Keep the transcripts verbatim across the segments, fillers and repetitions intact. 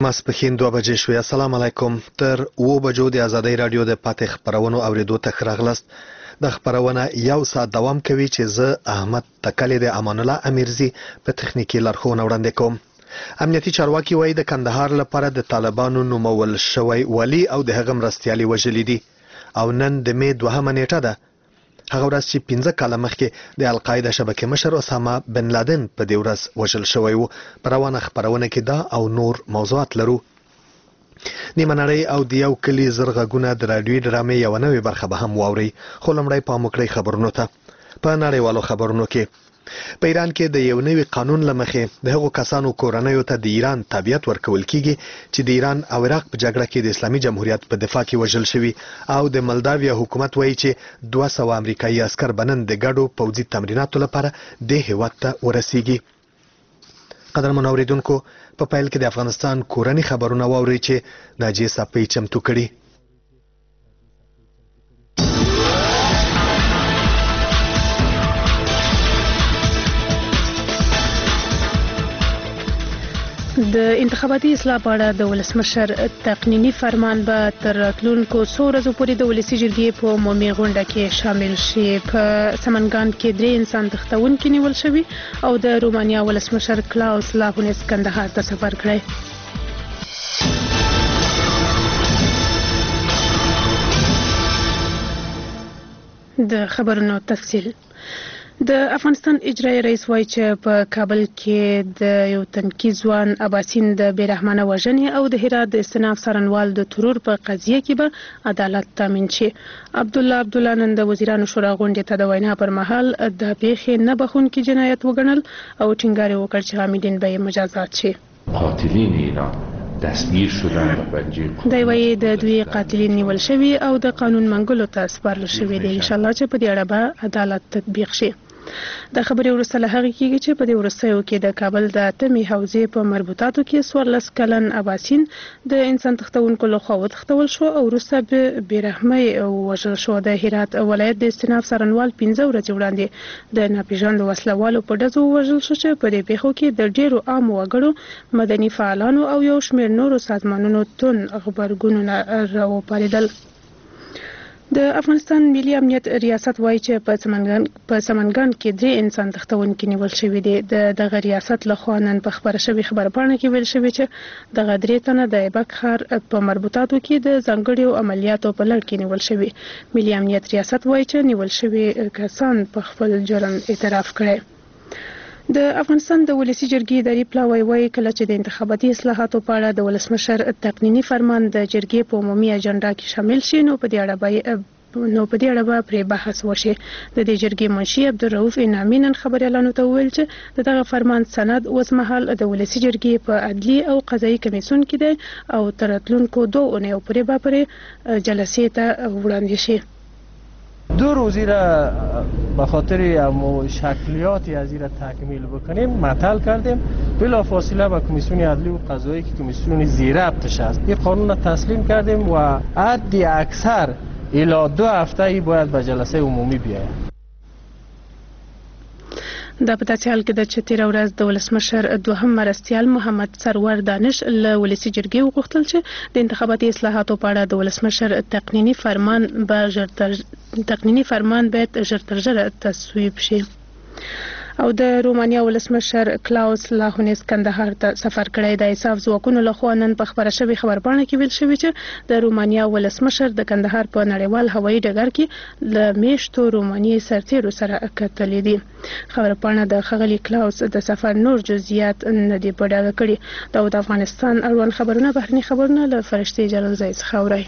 ماسپښین دوه بجې شوې. السلام علیکم. تر اوو بجو د ازادۍ راډیو د پاتې خبرونو اوریدو ته ښه راغلاست. د خبرونه یو ساعت دوام کوي چې زه احمد تکلی د امان الله امیرزي په تخنیکي لارښوونه وړاندې کوم. امنیتي چارواکي وایي د کندهار لپاره د طالبانو نومول شوی ولی او د هغه مرستیالي وژلي دي او نن د مې دوهمه نیټه ده، هغه ورځ چې پنځه کاله مخکې د القاعده شبکې مشر اسامه بن لادن په دې ورځ وژل شوی و. په روانه خبرونه کې دا او نور موضوعات لرو. نیمه نړۍ او د یو کلي زر غږونه د راډیوي ډرامې یوه نوې برخه به هم واورئ، خو لومړی پام وکړئ خبرونو ته. په نړیوالو خبرونو کې په ایران کې د یو نوي قانون له مخې د هغو کسانو کورنیو ته د ایران تابعیت ورکول کیږي چې د ایران او عراق په جګړه کې د اسلامي جمهوریت په دفاع کې وژل شوي، او د مالداویا حکومت وایي چې دوه سوه امریکایي عسکر به نن د ګډو پوځي تمریناتو لپاره دې هیواد ته ورسیږي. قدرمنو اوریدونکو، په پیل کې د افغانستان کورني خبرونه واورئ چې ناجیه صافۍ چمتو کړي. د انتخاباتي اصلاح په اړه د ولسمشر تقنیني فرمان به تر راتلونکو څو ورځو پورې د ولسي جرګې په عمومي غونډه کې شامل شي. په سمنګان کې درې انسان تښتونکي نیول شوي او د رومانیا ولسمشر کلاوس لاهونس کندهار ته سفر کړی. د خبرونو تفصیل. د افغانستان اجرایي رئیس وایي چې په کابل کې د یو تنکي ځوان اباسین د بېرحمانه وژنې او د هرات د استناف څارنوال د ترور په قضیه کې به عدالت تامین شي. عبدالله عبدالله نن د وزیرانو شورا غونډې ته د وینا پر مهال د پیښې نه بخښونکي جنایت وګڼل او ټینګار یې وکړ چې عاملین به یې مجازات شي. قاتلین ایران دستگیر شدن و بنجی دی وایي د دوی قاتلین نیول شوي او د قانون منګلو ته سپارل شوي دي. انشاءالله چې په دې اړه به عدالت تطبیق شي. د خبرې وروسته له هغې کېږي چې په دې وروستیو کې د کابل د اتمې حوزې په مربوطاتو کې څوارلس کلن اباسین د انسان تښتونکو لخوا وتښتول شو او وروسته به بېرحمۍ ووژل شو. د هرات ولایت د استناف څارنوال پنځه ورځې وړاندې د ناپېژاندو وسلوالو په ډزو ووژل شو چې په دې پیښو کې د ډېرو عامو وګړو، مدني فعالانو او یو شمېر نورو سازمانونو توند غبرګونونه راوپارېدل. د افغانستان ملي امنیت ریاست وایي چې په سمنګان په سمنګان کې درې انسان تښتونکي نیول شوي دي. د دغه ریاست لخوا نن په خبره شوې خبرپاڼه کې ویل شوي چې دغه درې تنه د ایبک ښار په مربوطاتو کې د ځانګړو عملیاتو په لړ کې نیول شوي. ملي امنیت ریاست وایي چې نیول شوي کسان په خپل جرم اعتراف کړی. د افغانستان د ولسي جرګې اداري پلاوی وایي کله چې د انتخاباتي اصلاحاتو په اړه د ولسمشر تقنیني فرمان د جرګې په عمومي اجنډا کې شامل شي نو په دې اړه به نو په دې اړه به پرې بحث وشي. د دې جرګې منشي عبدالرؤف انعامي نن خبریالانو ته وویل چې د دغه فرمان سند اوسمهال د ولسي جرګې په عدلي او قضایي کمیسیون کې دی او تر راتلونکو دوه اونیو پورې به پرې جلسې ته وړاندې شي. دو روزی را به خاطر امو شکلیاتی از این را تکمیل بکنیم معطل کردیم. بلا فاصله به کمیسیون عدلی و قضایی که کمیسیون زیر ربطش است این قانون را تسلیم کردیم و حدی اکثر الی دو هفته ای باید به جلسه عمومی بیاید. دا په داسې حال کې ده چې تېره ورځ د ولسمشر دوهم مرستیال محمد سرور دانش له ولسي جرګې وغوښتل چې د انتخاباتي اصلاحاتو په اړه د ولسمشر تقنیني فرمان به ژر تر تقنیني فرمان باید ژر تر ژره تصویب شي. او د رومانیا ولسمشر کلاوس لاهونس کندهار ته سفر کړی. د انصاف ځواکونو لخوا نن په خبره شوې خبرپاڼه کې ویل شوي چې د رومانیا ولسمشر د کندهار په نړیوال هوایي ډګر کې له میاشتو رومانیې سرتیرو سره کتلې دي. خبرپاڼه د ښاغلي کلاوس د سفر نور جزئیات نه دي په ډاګه کړي. دا د افغانستان اړوند خبرونه بهرني خبرونه له فرشتې جلالزی څخه اورئ.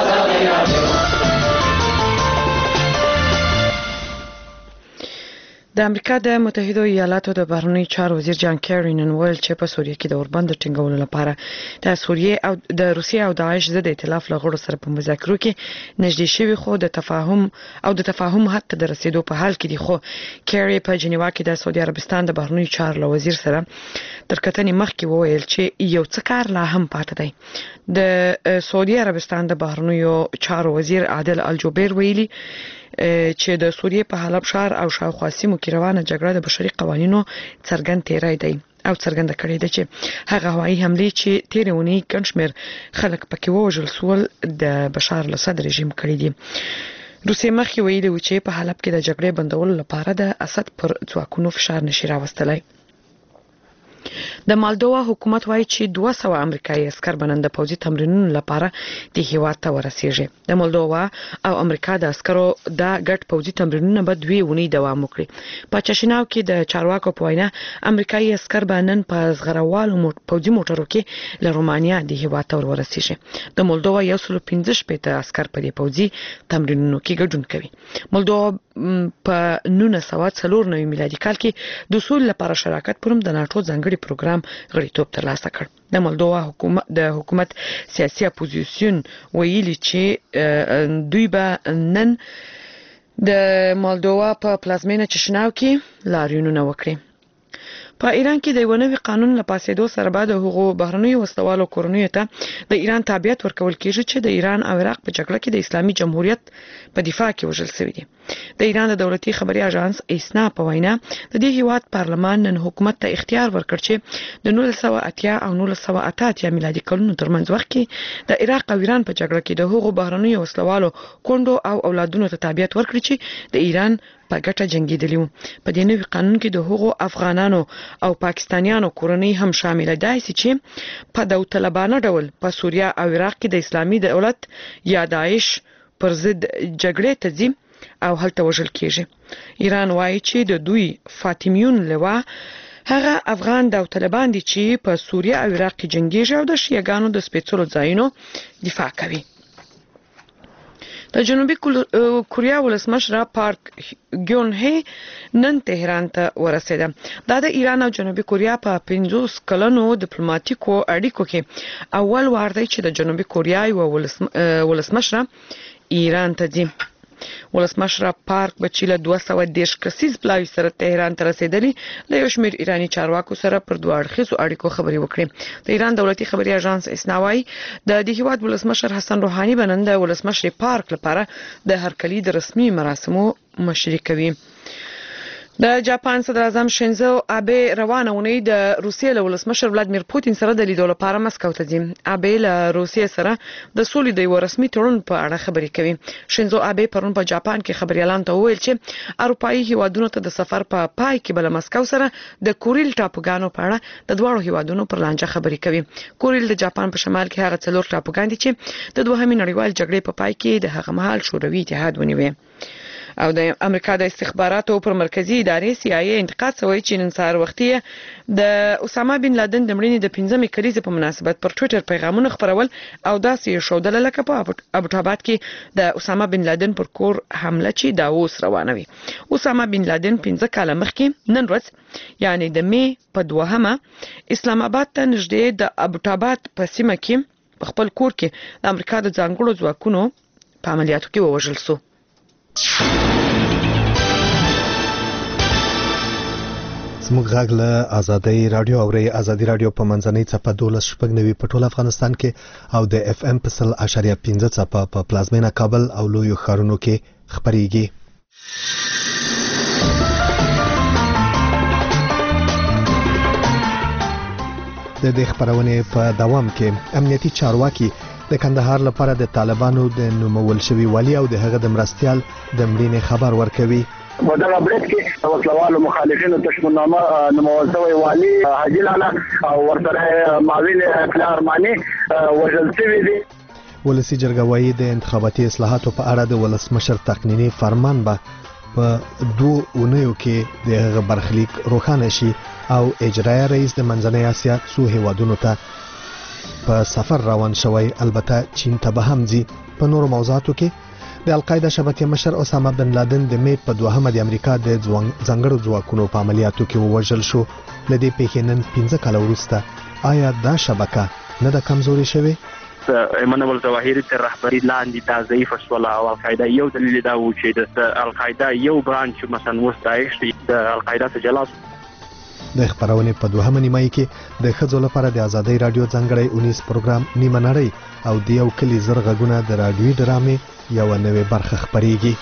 د امریکا د متحده ایالاتو د بهرنیو چارو وزیر جان کیری نن ویل چې په سوریه کې د اوربند ټینګولو لپاره د سوریه او د روسیې او داعش ضد ائتلاف له غړو سره په مذاکرو کې نږدې شوي خو د تفاهم او د تفاهم حد ته د رسیدو په حال کې دي. خو کیری په جنیوا کې د سعودي عربستان د بهرنیو چارو له وزیر سره تر کتنې مخکې وویل چې یو څه کار لا هم پاتې دی. د سعودي عربستان د بهرنیو چارو وزیر عادل الجبیر ویلي چې د سوریې په حلب ښار او شاوخوا سیمو کې روانه جګړه د بشري قوانینو څرګند تیری دی او څرګنده کړې ده چې هغه هوایي حملې چې تیرې اونۍ ګڼ شمېر خلک پکې ووژل شول د بشار الاسد رژیم کړی دي. روسیې مخکې ویلي و چې په حلب کې د جګړې بندولو لپاره د اسد پر ځواکونو فشار نشي راوستلی. د مالدووا حکومت وایي چې دوه سوه امریکایي عسكر به نن د پوځي تمرینونو لپاره د هیواد ته ورسیږي. د مالدووا او امریکا د عسکرو د ګډ پوځي تمرینونه به دوی ونی دوام وکړي. په چشیناو کې د چارواکو په وینا امریکایي عسكر به نن په زغروالو پوځي موټرو کې له رومانیا د هیواد ته ورسیږي. د مالدووا یو سل پنځه شپږ عسكر په دې پوځي تمرینونو کې ګډون کوي. مالدووا په نولس سوه څلور نوي میلادي کال کې د اصول لپاره شراکت پرم د ناتو ځانګړي پروګرام غړیتوب ترلاسه کړ. د مالدووا حکومت د حکومت سیاسي اپوزیسیون ویلي چې دوی به نن د مالدووا په پلازمینه چشناو کې لاریونونه وکړي. په ایران کې د یو نوي قانون لپاسېدو سره بعد هغو بهرنیو وسلوالو کورنیو ته د ایران تابعیت ورکول کېږي چې د ایران او عراق په جګړه کې د اسلامي جمهوریت په دفاع کې وژل شوي دي. د ایران د دولتي خبري اژانس ایسنا په وینا د دې هیواد پارلمان نن حکومت ته اختیار ورکړ چې د نولس سوه اتیا او نولس سوه اته اتیا میلادي کلونو ترمنځ وخت کې د عراق او ایران په جګړه کې د هغو بهرنیو وسلوالو کونډو او اولادونو ته تابعیت ورکړي چې د ایران په ګټه جنگیدلی وو. په دې نوي قانون کې د هغو افغانانو او پاکستانیانو کورنۍ هم شامل دي چې په داوطلبانه ډول په سوریه او عراق کې د اسلامي دولت یا داعش پر ضد جګړې ته ځي او هلته وژل کېږي. ایران وایي چې د دوی فاطمیون لوا هغه افغان داوطلبان دي چې په سوریه او عراق کې جنگیږي او د شیعاګانو د سپېڅلو ځایونو دفاع کوي. د جنوبي کوریا ولسمشر پارک ګیون هی نن تهران ته ورسېده. دا د ایران او جنوبي کوریا په پنځوس کلنو ډیپلوماټیکو اړیکو کې اول وار دی چې د جنوبي کوریا یو ولسمشر ایران ته ځي. ولسمشر پارک بچی له دوه سوه دېرش کسیز پلاوي سره تهران ته رسیدلی له یو شمېر ایراني چارواکو سره پر دوه اړخیزو اړیکو خبرې وکړې. د ایران دولتي خبري اژانس ایسنا وایي د دې هیواد ولسمشر حسن روحاني به نن د ولسمشر پارک لپاره د هرکلي د رسمي مراسمو مشري کوي. د جاپان صدر اعظم شینزو آبه روانه اونۍ د روسیې له ولسمشر ولادمیر پوتین سره د لیدو لپاره مسکو ته ځي. آبه له روسیې سره د سولې د یو رسمي تړون په اړه خبرې کوي. شینزو آبه پرون په جاپان کې خبريالان ته وویل چې اروپאי هیوادونو ته د سفر په پا پای کې بل مسکو سره د کوریل ټاپوګانو په اړه د دوه هیوادونو پر لانجه خبرې کوي. کوریل د جاپان په شمال کې هغه څلور ټاپوګان دي چې د دوهمې نړیوال جګړې په پا پای کې د هغه مهال شوروي اتحاد ونیوي. او د امریکا د استخباراتو پر مرکزی ادارې سی آی ای انتقاد شوی چې نن سهار وختي د اسامه بن لادن د مړینې د پنځمې کلیزې په مناسبت پر ټوئیټر پیغامونه خپرول او داسې شودل لکه په ابوټاباد کې د اسامه بن لادن پر کور حمله چې دا اوس روانه وي. اسامه بن لادن پنځه کاله مخکې نن ورځ یعنی د می په دوهمه اسلام آباد ته نږدې د ابوټاباد په سیمه کې په خپل کور کې د امریکا د ځانګړو ځواکونو په عملیاتو کې ووژل شو. زموږ غږ له آزادۍ رادیو اوري. آزادۍ رادیو په منځنۍ څپه دولس شپږ نوي په ټول افغانستان کې او د اف ام په سل اشاریه پنځه څپه په پلازمینه کابل او لویو ښارونو کې خبريږي. د دې خبرونه په دوام کې امنیتي چارواکي د کندهار لپاره د طالبانو د نومول شوی والی او د هغه د مرستيال د مړینې خبر ورکوي. په دغه بریټ کې وسلوالو مخالفینو تشمنامه نومول شوی والی حاجی لاله او ورسره معاون اقلار معنی وژل شوی دي. ولسی جرګه وايي د انتخاباتي اصلاحاتو په اړه د ولسمشر تقنینی فرمان به په دوه اونیو کې د هغه برخلیک روښانه شي او اجرایي رئیس د منځنۍ اسیا څو هیوادونو ته په سفر روان شوی. البته چین ته به هم ځي. په نورو موضوعاتو کې د القاعده شبکې مشر اسامه بن لادن د می په دوهمه د امریکا د ځانګړو ځواکونو په عملیاتو کې ووژل شو. لدې پیښې نن پنځه کال وروسته آیا دا شبکه نه د کمزوري شوه؟ ایمانوئل ظواهری تر رهبری لاندې دا ضعیف شول او القاعده یو دلیل دا و چې د القاعده یو برانچ مثلا وستایش د القاعده تجلاس. د خبرونه په دوهمه نیمه کې د خځو لپاره د آزادۍ رادیو ځانګړی اونیس پروګرام نیمه نړۍ او د یو کلی زرغونه د رادیوي ډرامې یو نوې برخه خبريږي.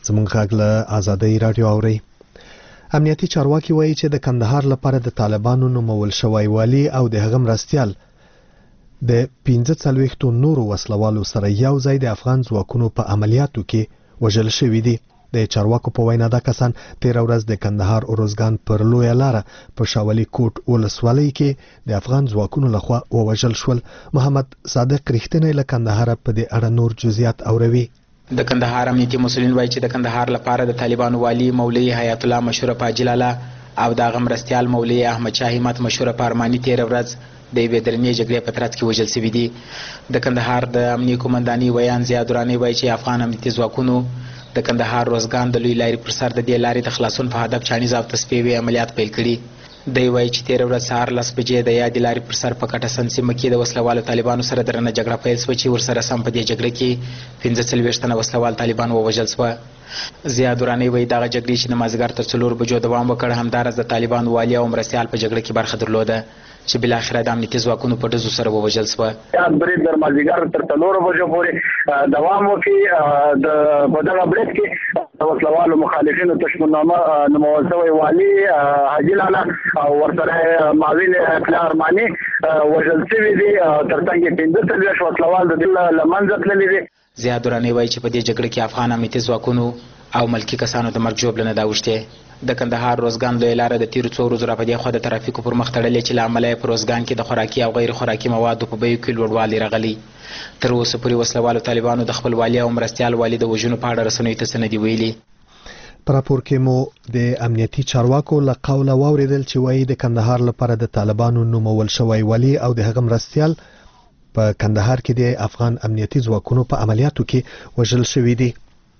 زموږ غږ له آزادۍ رادیو اوري. امنیتي چارواکي وایي چې د کندهار لپاره د طالبانو نومول شوی والی او د هغه مرستیال د پنځه څلوېښتو نورو وسلوالو سره یو ځای د افغان ځواکونو په عملیاتو کې وژل شوي دي. د چارواکو په وینا دا کسان تیر ورځ د کندهار اروزګان پر لویه لاره په شاولي کوټ ولسوالۍ کې د افغان ځواکونو لخوا ووژل شول. محمد صادق رښتینی له کندهار په دې اړه نور جزئیات اوروي. د کندهار امنیتي مسؤلین وایي چې د کندهار لپاره د طالبانو والی مولوی حیات الله مشهور پاجلاله او د هغه مرستیال مولوی احمد شاه همت مشهور پارمانی تیر ورځ د یوې درنې جګړې په ترڅ کې وژل شوي دي. د کندهار د امنیتي قومندانۍ ویان زیاد دراني وایي چې افغان امنیتي ځواکونو د کندهار روزګان د لوی لارې پر سر د دې لارې د خلاصون په هدف چانیز او تصفیوي عملیات پیل کړي. دی وایي چې تیر ورځ سهار لس بجې د یادې لارې پر سر په کټه سن سیمه کې د وسلوالو طالبانو سره درنه جګړه پیل شوه چې ورسره سم په دې جګړه کې پنځه څلوېښت تنه وسلوال طالبان ووژل شوه. زیاد دراني وایي دغه جګړې چې د مازدیګر تر څلور بجو دوام وکړ همداراز د طالبان والي او مرستیال په جګړه کې برخه درلوده چې بل اخر د امنیتي ځواکونو په ډزو سره ووژل شوه. برید در مازدیګر تر څلور بجو پورې دوام وکړي. د په دغه برید کې د وسلوالو مخالفینو تشمنامه نومول شوی والي حاجي لالا او ورسره معاون اطلاع ارماني وژل شوي دي. ترڅنګ یې پنځه څلوېښت وسلوال د دې له منځه تللي دي. زیاد دراني وایي چې په دې جګړه کې افغان امنیتي ځواکونو او ملکی کسانو د مرګ ژوبله نه دا اوښتې. د کندهار روزګان لویه لاره د تیرو څو ورځو راپدې خوا د ترافیکو پر مخ تړلې چې له امله یې په روزګان کې د خوراکي او غیر خوراکي موادو په بیو کې لوړوالی راغلی. تر اوسه پورې وسلوالو طالبانو د خپل والي او مرستیال والي د وژنو په اړه رسنیو ته څه نه دي ویلي. په راپور کې مو د امنیتي چارواکو له قوله واورېدل چې وایي د کندهار لپاره د طالبانو نومول شوی والي او د هغه مرستیال په کندهار کې د افغان امنیتي ځواکونو په عملیاتو کې وژل شوي دي.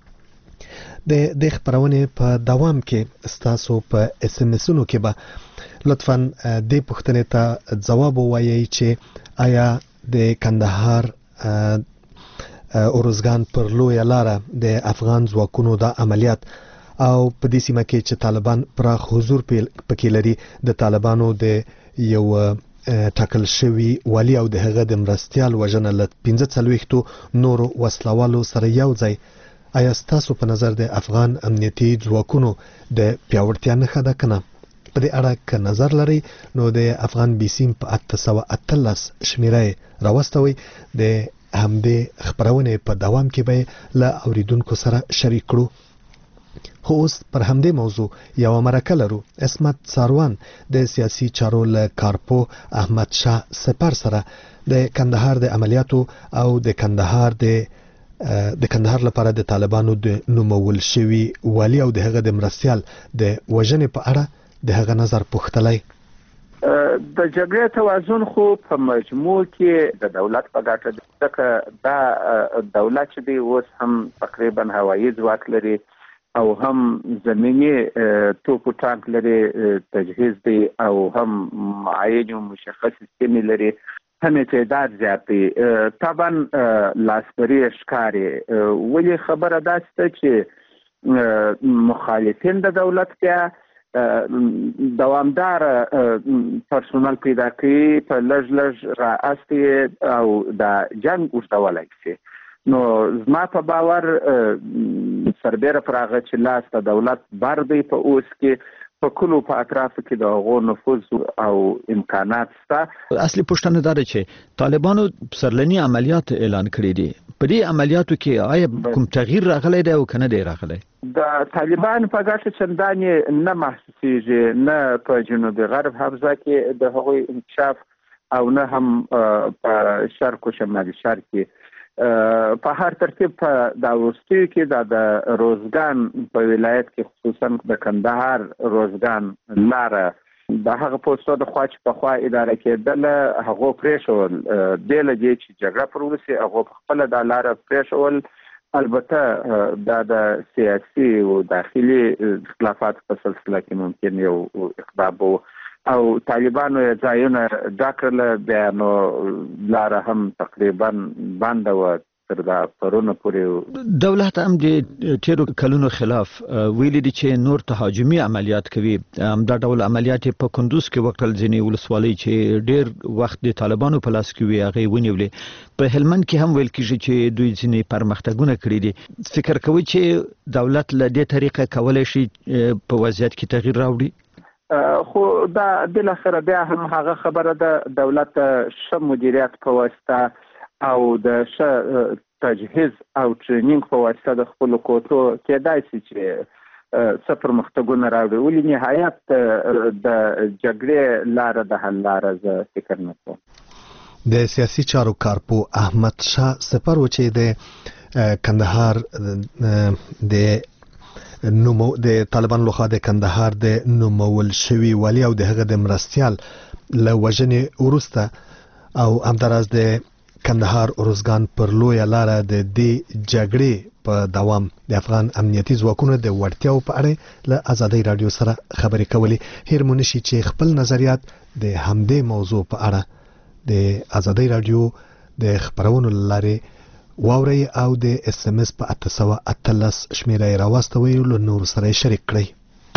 د د خبرونه په دوام کې ستاسو په اس ام اسونو کې به لطفاً د پوښتنې ته ځواب ووایئ چې آیا د کندهار اروزګان پر لویه لاره د افغان ځواکونو د عملیات او په دې سیمه کې چې طالبان پراخ حضور پکې لري د طالبانو د یو ټاکل شوی والی او د هغه د مرستیال وژنه له پنځه څلوېښتو نورو وسلوالو سره یو ځای، آیا ستاسو په نظر د افغان امنیتي ځواکونو د پیاوړتیا نښه ده که نه؟ په دې اړه که نظر لرئ نو د افغان بیسیم په اته سوه اتلس شمیره یې راوستوئ. د همدې خپرونې په دوام کې به له اوریدونکو سره شریک کړو. خو اوس پر همدې موضوع یوه مرکه لرو. عصمت ساروان د سیاسي چارو له کارپو احمد شاه سپر سره د کندهار د عملیاتو او د کندهار د د کندهار لپاره د طالبانو د نومول شوی والی او د هغه د مرستیال د وژنې په اړه د هغه نظر پوښتلی. د جګړې توازن خو په مجموع کې د دولت په ګټه دی، ځکه دا دولت چې دی اوس هم تقریبا هوایي ځواک لري او هم زمینی توپ و ټانک لري، تجهیز دی او هم معین و مشخص سیمې لري، هم تعداد زیات دی. طبعا لاسبري ښکاري. ولې خبره داسې ده چې مخالفین د دولت بیا دوامدار پرسونل پیدا کوي، په لږ لږ را استي او د جنگ اوږدولی شي. نو زما په باور سربیره پر هغه چې لاس د دولت بر دی په اوس کې په کلو په اطرافو کې د هغو نفوذ او امکانات شته. اصلي پوښتنه دا ده چې طالبانو سرلني عملیات اعلان کړي دي. په دې عملیاتو کې آیا کوم تغییر راغلی دی او که نه دی راغلی؟ د طالبان په ګټه چندانې نه محسوسیږي، نه په جنوبي غرب حوزه کې د هغوی انکشاف او نه هم په شرق و شمالي شرق کې. په هر ترتیب په دا وروستیو کې دا د روزګان په ولایت کې خصوصا د کندهار روزګان لاره د هغه پوسټو د خوا چې په خوا اداره کېدله هغو پرېښول، دې له دې چې جګړه پر وسي هغو په خپله دا لاره پرېښول. البته دا د سیاسي او داخلي اختلافات په سلسله کې ممکن یو اقدام و او طالبانو یې ځایونه ډک کړل، بیا نو لاره هم تقریبا بنده وه، تر دا پرونه پورې دولت هم د تیرو کلونو خلاف ویلي دي چې نور تهاجمي عملیات کوي. دا ډول عملیات په کندوز کې وکړل، ځینې ولسوالۍ چې ډیر وخت د طالبانو په لاس کې وي هغه ونیولې. په هلمند کې هم ویل کېږي چې دوی ځینې پرمختګونه کړي دي. فکر کوي چې دولت له دې طریقه کولای شي په وضعیت کې تغییر راوړي؟ خو دا بل اخر بیا هم هغه خبره ده، دولت ښه مدیریت په واسطه او د ښه تجهیز او ټرینینګ په واسطه د خپل کوټو کېدای شي چې څه پرمختګونه راوړي. ولې نهایت د جګړې لاره د حل لاره زه فکر نه کوم. د سیاسي چارو کارپو احمد شاه سپر و چې د کندهار د نومو د طالبان لخوا د کندهار د نومول شوی والی او د هغه د مرستيال له وژنې وروسته او همداراز د کندهار اورزګان پر لویه لاره د دې جګړې په دوام د افغان امنیتي ځواکونو د وړتیاو په اړه له ازادي رادیو سره خبرې کولې. هیر مونشي چې خپل نظریات د همدې موضوع په اړه د ازادي رادیو د خبرونو لاره واوري او د اس ام اس په اته سوه اتلس شمیره راوستوي له نور سره شریک کړئ.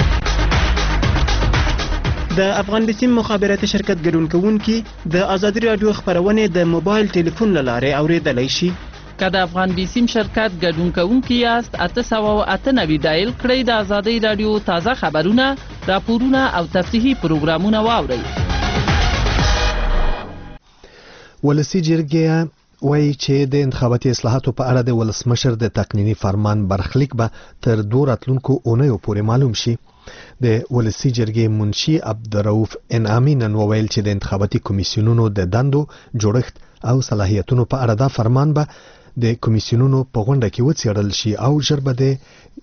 د افغان بسیم مخابراتي شرکت ګډون کوونکي د ازادي رادیو خبرونه د موبایل ټلیفون لاره اوریدلای شي. که د افغان بسیم شرکت ګډون کوونکي یاست اته سوه اته نوي ډایل کړئ د ازادي رادیو تازه خبرونه، راپورونه او تفصیلي پروګرامونه واورئ. ولسی جرګه وایي چې د انتخاباتي اصلاحاتو په اړه د ولسمشر د تقنینی فرمان برخلیک به تر دوه راتلونکو اونیو پورې معلوم شي. د ولسی جرګې منشي عبدالرؤف انعامي نن وویل چې د انتخاباتي کمیسیونونو د دندو جوړښت او صلاحیتونو په اړه دا فرمان به د کمیسیونونو په غونډه کې وڅېړل شي او ژر به د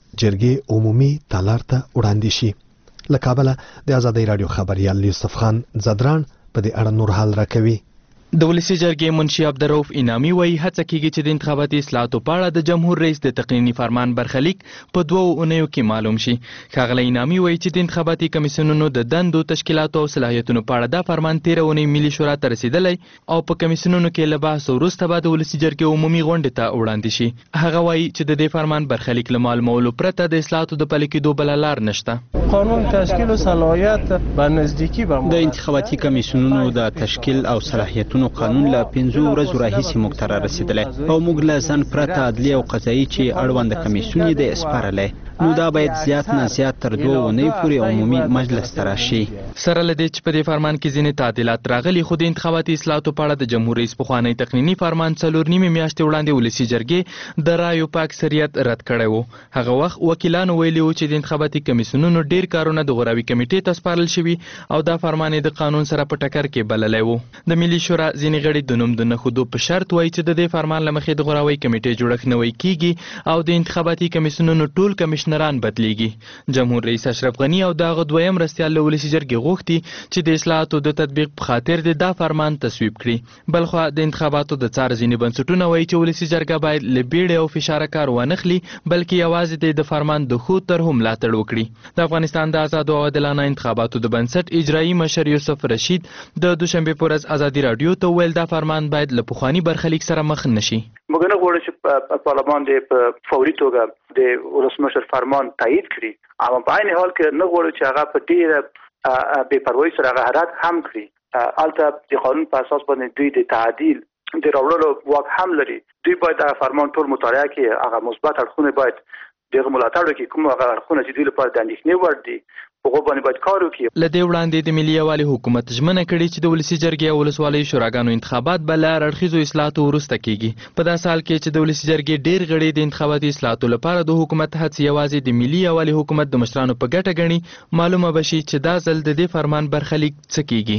جرګې عمومي تالار ته وړاندې شي. له کابله د ازادي رادیو خبريال یوسف خان زدران په دې اړه نور حال راکوي. د ولسی جرګې منشي عبدالرؤف انعامي وایي هڅه کیږي چې د انتخاباتي اصلاحاتو په اړه د جمهور رئیس د تقنینی فرمان برخلیک په دوو اونیو کې معلوم شي. ښاغلی انعامي وایي چې د انتخاباتي کمیسیونونو د دندو، تشکیلاتو او صلاحیتونو په اړه دا فرمان تیره اونۍ ملي شورا ته رسیدلی او په کمیسیونونو کې له بحث وروسته به د ولسی جرګې عمومي غونډې ته وړاندې شي. هغه وایي چې د دې فرمان برخلیک له معلومولو پرته د اصلاحاتو د پلي کېدو بله لار نشته. قانون تشکیل و صلاحیت به نزدیکی به د انتخاباتي کمیسیونونو د تشکیل او صلاحیتونو قانون له پنځو ورځو راهیسې موږ ته رارسېدلی او موږ له ځنډ پرته عدلي او قضایي چې اړونده کمیسیون یې دی سپارلی، نو دا باید زیات نه زیات تر دوه اونۍ پورې عمومي مجلس ته راشي. سره له دې چې په دې فرمان کې ځینې تعدیلات راغلي، خو د انتخاباتي اصلاحاتو په اړه د جمهور رئیس پخوانی تقنیني فرمان څلور نیمې میاشتې وړاندې ولسي جرګې د رایو په اکثریت رد کړی و. هغه وخت وکیلانو ویلي و چې د انتخاباتي کمیسیونونو ډیر کارونه د غوراوي کمیټې ته سپارل شوي او دا فرمان د قانون سره په ټکر کې بللی و. د ملي شورا ځینې غړي د نوم د نښودو په شرط وایي چې د دې فرمان له مخې د غوراوي کمیټې جوړښت نوی کیږي او د انتخاباتي کمیسیونونو ټول کمشنران بدلیږي. جمهور رئیس اشرف غنی او دغه دویم مرستیال له ولسي جرګې غوښتي چې د اصلاحاتو د تطبیق په خاطر د دا فرمان تصویب کړي. بلخوا د انتخاباتو د څار ځینې بنسټونه وایي چې ولسي جرګه باید له بیړې او فشاره کار وانخلي، بلکې یوازې د فرمان د ښو طرحو ملاتړ وکړي. د افغانستان د آزادو او عادلانه انتخاباتو د بنسټ اجرایي مشر یوسف رشید د دوشنبې په ورځ ازادي رادیو ته وویل دا فرمان باید له پخواني برخلیک سره مخ نشي. موږ نه غواړو چې پارلمان د فوري توګه د ولسمشر فرمان تایید کړي، اما په عین حال کې نه غواړو چې هغه په ډېره بې پروایۍ سره هغه حرکت هم کړي. البته د قانون په اساس باندې دوی د تعدیل د راوړلو واک هم لري. دوی باید هغه فرمان ټول مطالعه کړي، هغه مثبت اړخونه باید دغه ملاتړ وکړي، کوم هغه اړخونه چې دوی لپاره د اندېښنې وړ دي هغه باندې باید کار وکړي. له دې وړاندې د ملي یووالي حکومت ژمنه کړې چې د ولسي جرګې او ولسوالیو شوراګانو انتخابات به له هر اړخیزو اصلاحاتو وروسته کیږي. په داسې حال کې چې د ولسي جرګې ډېر غړي د انتخاباتي اصلاحاتو لپاره د حکومت هڅې یوازې د ملي یووالي حکومت د مشرانو په ګټه ګڼي، معلومه به شي چې دا ځل د دې فرمان برخلیک څه کیږي.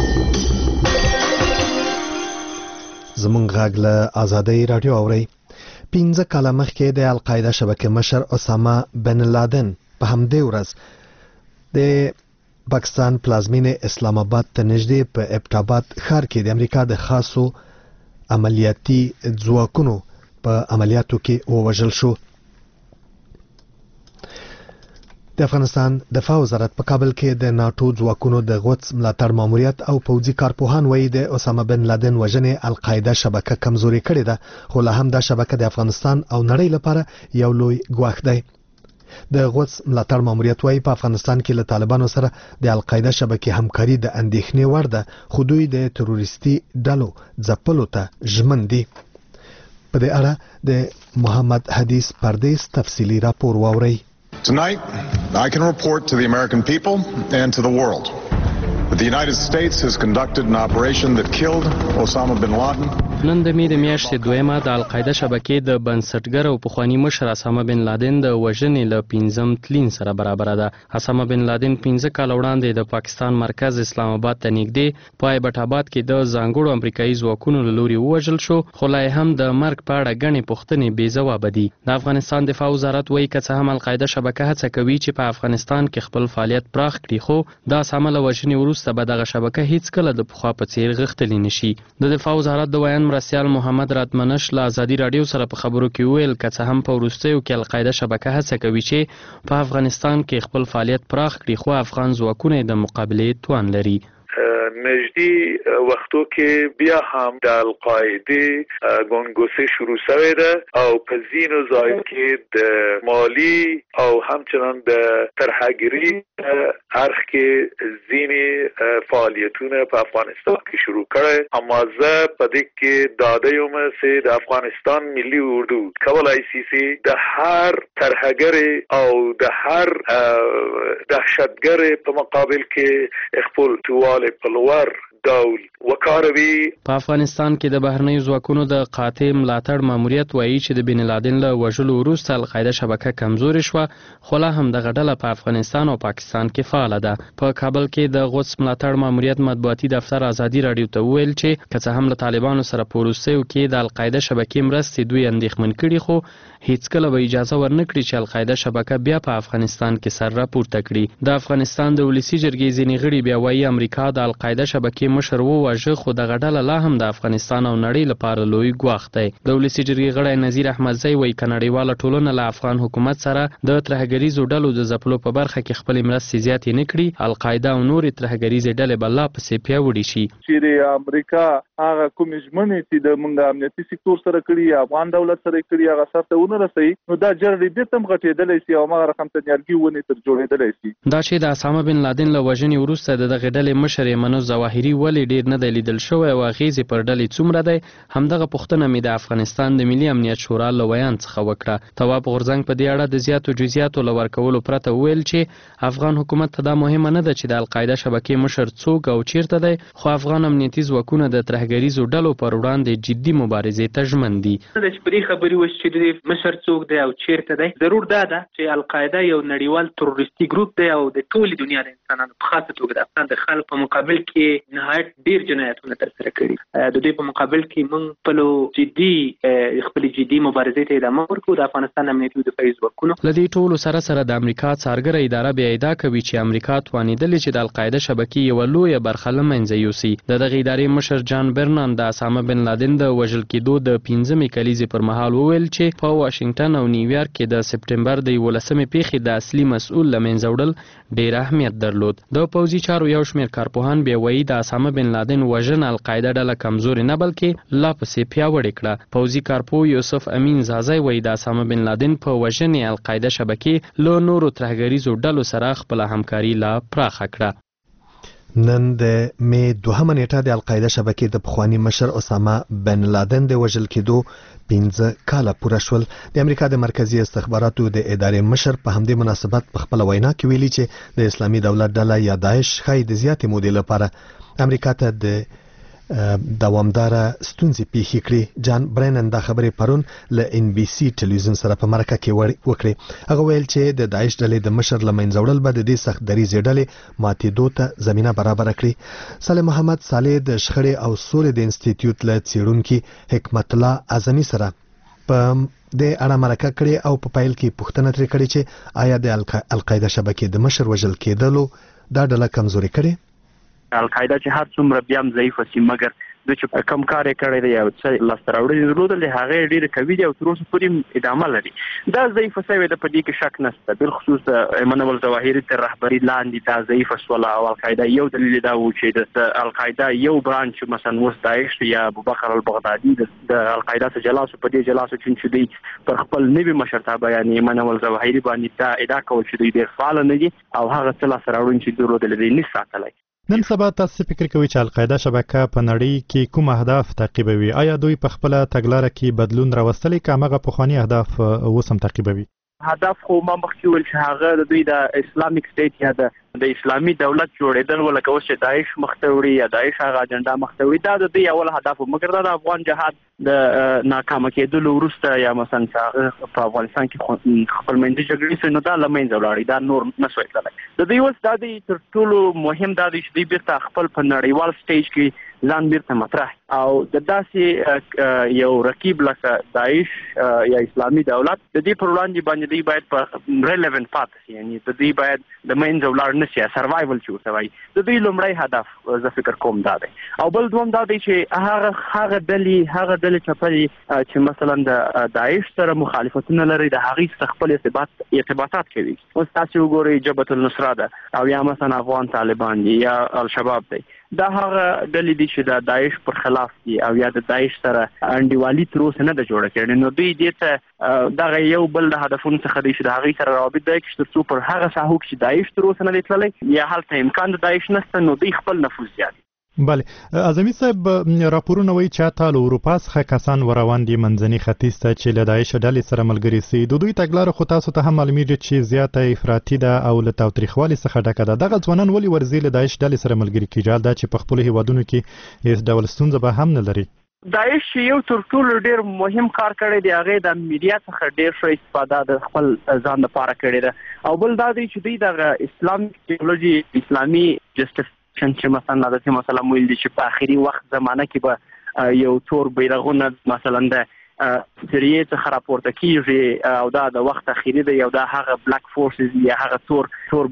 زمونږ غږ له ازادۍ رادیو اورئ. پنځه کاله مخکې د القاعده شبکې مشر اسامه بن لادن په همدې ورځ د پاکستان پلازمینې اسلام آباد ته نږدې په ابټاباد ښار کې د امریکا د خاصو عملیاتي ځواکونو په عملیاتو کې ووژل شو. د افغانستان دفاع وزارت په کابل کې د ناتو ځواکونو د غوڅ ملاتړ ماموریت او پوځي کارپوهان وایي د اسامه بن لادن وژنې القاعده شبکه کمزوري کړې ده، خو لا هم دا شبکه د افغانستان او نړۍ لپاره یو لوی ګواښ دی. د غوڅ ملاتړ ماموریت وایي په افغانستان کې له طالبانو سره د القاعده شبکې همکاري د اندېښنې وړ ده، خو دوی د تروریستي ډلو ځپلو ته ژمن دي. په دې اړه د محمد حدیث پردیس تفصیلی راپور واورئ. Tonight, I can report to the American people and to the world that the United States has conducted an operation that killed Osama bin Laden. نن د می د میاشتې دویمه د القاعده شبکې د بنسټګر او پخوانی مشر اسامه بن لادن د وژنې له پنځم تلین سره برابر ده. اسامه بن لادن پنځه کال وړاندې د پاکستان مرکز اسلام آباد ته نږدې په ایبټ آباد کې د ځانګړو امریکایي ځواکونو له لوري ووژل شو، خو لا هم د مرګ په اړه غني پوښتنې بې ځواب دي. د افغانستان دفاع وزارت وایي که څه هم القاعده شبکه هڅه کوي چې په افغانستان کې خپل فعالیت پراخ کړي، خو دا سامه له وژنې وروسته به دغه شبکه هیڅ کله د پخوا په څیر غښتلی نشي. د دفاع وزارت د ویان مرستیال محمد راتمنش له ازادي رادیو سره په خبرو کې ویل که څه هم په وروستیو کې القاعده شبکه هڅه کوي چې په افغانستان کې خپل فعالیت پراخ کړي، خو افغان ځواکونه د مقابلې توان لري. نږدې وختو کې بیا هم د القاعده ګونګوسې شروع شوې ده او په ځینو ځایو کې د مالی او همچنان د ترهګري اړخ کې ځینې فعالیتونه په افغانستان کې شروع کړي. اما زه په دې کې داده یم چې د افغانستان ملي اردو کولای شي چې د هر ترهګر او د هر دهشتګر په مقابل کې خپل توال پلور ډول وکاروي. په افغانستان کې د بهرنیو ځواکونو د قاطع ملاتړ ماموریت وایي چې د بن لادن له وژلو وروسته القاعده شبکه کمزوري شوه، خو لا هم دغه ډله په افغانستان او پاکستان کې فعاله ده. په کابل کې د غوڅ ملاتړ ماموریت مطبوعاتي دفتر ازادي رادیو ته وویل چې که څه هم له طالبانو سره په وروستیو کې د القاعده شبکې مرستې دوی اندېښمن کړي، خو هیڅ کله به اجازه ورنکړي چې القاعده شبکه بیا په افغانستان کې سر راپورته کړي. د افغانستان د ولسی جرګې ځینې غړي بیا وایي امریکا د القاعده شبکې مشر وواژه، خو دغه ډله لا هم د افغانستان او نړۍ لپاره لوی ګواښ دی. د ولسی جرګې غړی نذیر احمدزی وایي که نړیواله ټولنه له افغان حکومت سره د ترهګریزو ډلو د ځپلو په برخه کې خپلې مرستې زیاتې نه کړي، القاعده او نورې ترهګریزې ډلې به لا پسې پیاوړې شي. چې امریکا هغه کومې ژمنې چې د موږ امنیتي سکتور سره کړي، افغان دولت سره کړي، هغه سرته ونه رسوي، نو دا جرړې بیرته هم غټېدلی شي او هغه رقم ته نیالګي ونې تر جوړېدلی شي. دا چې د اسامه بن لادن له وژنې وروسته د دغې ډلې مشر ایمن ظواهري ولې ډېر نه دی لیدل شوی او اغېزې پر ډلې څومره دی، همدغه پوښتنه مې د افغانستان د ملي امنیت شورا له ویان څخه وکړه. تواب غورځنګ په دې اړه د زیاتو جزئیاتو له ورکولو پرته وویل چې افغان حکومت ته دا مهمه نه ده چې د القاعده شبکې مشر څوک او چیرته دی، خو افغان امنیتي ځواکونه د ترهګریزو ډلو پر وړاندې جدي مبارزې ته ژمن دي. د شپري خبري وش چې مشر څوک دی او چیرته دی، ضرور دا ده چې القاعده یو نړیوال تروریستي ګروپ دی او د ټولې دنیا د انسانانو په خاصه توګه د افغان د خلکو په مقابل کې نهایت ډیر جنایتونه ترسره کړي. د دوی په مقابل کې موږ خپل جدي خپل جدي مبارزې ته ادامه ورکوو. د افغانستان امنیتي دفاعي ځواکونو له دې ټولو سره سره د امریکا څارګره اداره بیا ادعا کوي چې امریکا توانېدلې چې د القاعده شبکې یوه لویه برخه له منځه یوسي. د دغې ادارې مشر جان برنان د اسامه بن لادن د وژل کېدو د پنځمې کلیزې پر مهال وویل چې په واشنګټن او نیویارک کې د سپټمبر د یولسمې پیښې د اصلي مسؤل له منځه وړل ډېر اهمیت درلود. د پوځي چارو یو شمېر کارپوهان بیا وایي د اسامه بن لادن وژنه القاعده ډله کمزورې نه بلکې لا پسې پیاوړې کړه. پوځي کارپوه یوسف امین زازی وایي د اسامه بن لادن په وژنې القاعده شبکې له نورو ترهګریزو ډلو سره خپله همکاري لا پراخه کړه. نن د مې دوهمه نیټه د القاعده شبکې د پخوانی مشر اسامه بن لادن د وژل کېدو پنځه کاله پوره شول. د امریکا د مرکزی استخباراتو د ادارې مشر په همدې مناسبت په خپله وینا کې ویلي چې د اسلامي دولت ډله یا داعش ښایي د زیاتې مودې لپاره امریکا ته د دوامداره ستونزې پیښې کړې. جان برینن دا خبرې پرون له ان بي سي ټلویزیون سره په مرکه کې وکړې. هغه ویل چې د داعش ډلې د مشر له منځه وړل به د دې سخت دریځې ډلې ماتېدو ته زمینه برابره کړي. صالح محمد صالح د شخړې او سولې د انسټیټیوټ له څېړونکي حکمت الله اعظمي سره په د اړه مرکه کړې او په پیل کې پوښتنه ترې کړې چې آیا د القاعده شبکې د مشر وژل کېدلو دا ډله کمزوري کړې؟ القاعده چې هر څومره بیا هم ضعیفه سي مګر د چې کم کار کړی دی او څه لاسته راوړنې درلودل هغه ډېر کوي او تر اوسه پورې ادامه لري. دا ضعیف شوی د پدې کې شک نشته، بالخصوص د ایمانوئل ظواهري تر رهبری لاندې دا ضعیف شوله او القاعده یو دلیل دا و چې د القاعده یو برانچ مثلا اوس داعش یا ابوبکر البغدادي د القاعده څخه جلاسو په دې جلاسو چې دوی پر خپل نوي مشرتابه یعنی ایمانوئل ظواهري باندې دا ادعا کول چې دوی ډېر فعال نه دي او هغه څه لاسته راوړنې چې درلودل دي نه ساتلی. نن سبا تاسو فکر کوئ چې القاعده شبکه په نړۍ کې کوم اهداف تعقیبوي؟ آیا دوی په خپل تګلاره کې بدلون راوستلی که هغه پخواني اهداف اوس هم تعقیبوي؟ هدف خو ما مخکې ویل چې هغه د دوی د اسلامیک سټیټ یا د د اسلامي دولت جوړېدل ولکه اوس چې داعش مخته وړي یا داعش هغه اجنډا مخته وړي دا د دوی اول هدف و، مګر دا د افغان جهاد د ناکامه کېدلو وروسته یا مثلا چې په افغانستان کې خپل منځي جګړې سوې نو دا له منځه ولاړې، دا نور نه سوی تللی. د دوی اوس دا دی تر ټولو مهم دا دی چې دوی بیرته خپل په نړیوال سټیج کې ځان بیرته مطرح او د داسې یو رقیب لکه داعش یا اسلامي دولت د دې پر وړاندې باندې دوی باید په ریلیونټ پاتې شي، یعنی د دوی باید د منځه ولاړ نه شي، سروایول چې ورته وایي. د دوی لومړی هدف زه فکر کوم دا دی. او بل دوم دا دی چې هغه هغه ډلې هغه ډلې چپلې چې مثلا د داعش سره مخالفتونه لري د هغې څخه خپل ارتباط ارتباطات کوي. اوس تاسو وګورئ جبهة النصره ده او یا مثلا افغان طالبان دي یا الشباب دی، دا هغه ډلې دي چې د داعش پر خلاف دي او یا د داعش سره انډیوالي تر اوسه نه ده جوړه کړې. نو دوی دې ته دغه یو بل د هدفونو څخه دی چې د هغې سره روابط دی چې تر څو پر هغه ساحو کې چې داعش تر اوسه نه دی تللی یا هلته امکان د داعش نشته نو دوی خپل نفوذ زیات. بله، اعظمي صاحب راپورونه وایي چې حتی له اروپا څخه کسان وروان دي منځني ختیځ ته چې له داعش ډلې سره ملګري سي. د دوی تګلاره خو تاسو ته هم معلومیږي چې زیاته افراطي ده او له تاوتریخوالي څخه ډکه ده. دغه ځوانان ولې ورځي له داعش ډلې سره ملګري کېږي دا چې په خپلو هیوادونو کې هیڅ ډول ستونزه به هم نه لري؟ داعش یو تر ټولو ډېر مهم کار کړی دی هغې د میډیا څخه ډېر ښه استفاده د خپل ځان لپاره کړې ده او بل دا دی چې دوی دغه اسلامي ټیکنالوژي اسلامي جسټف چې مثلا داسې مثلا ویل دي چې په آخري وخت زمانه کې به یو تور بیرغونه مثلا د سریې څخه راپورته کېږي او دا د وخت اخري دی او دا هغه بلاک فورسز یا هغه تور تور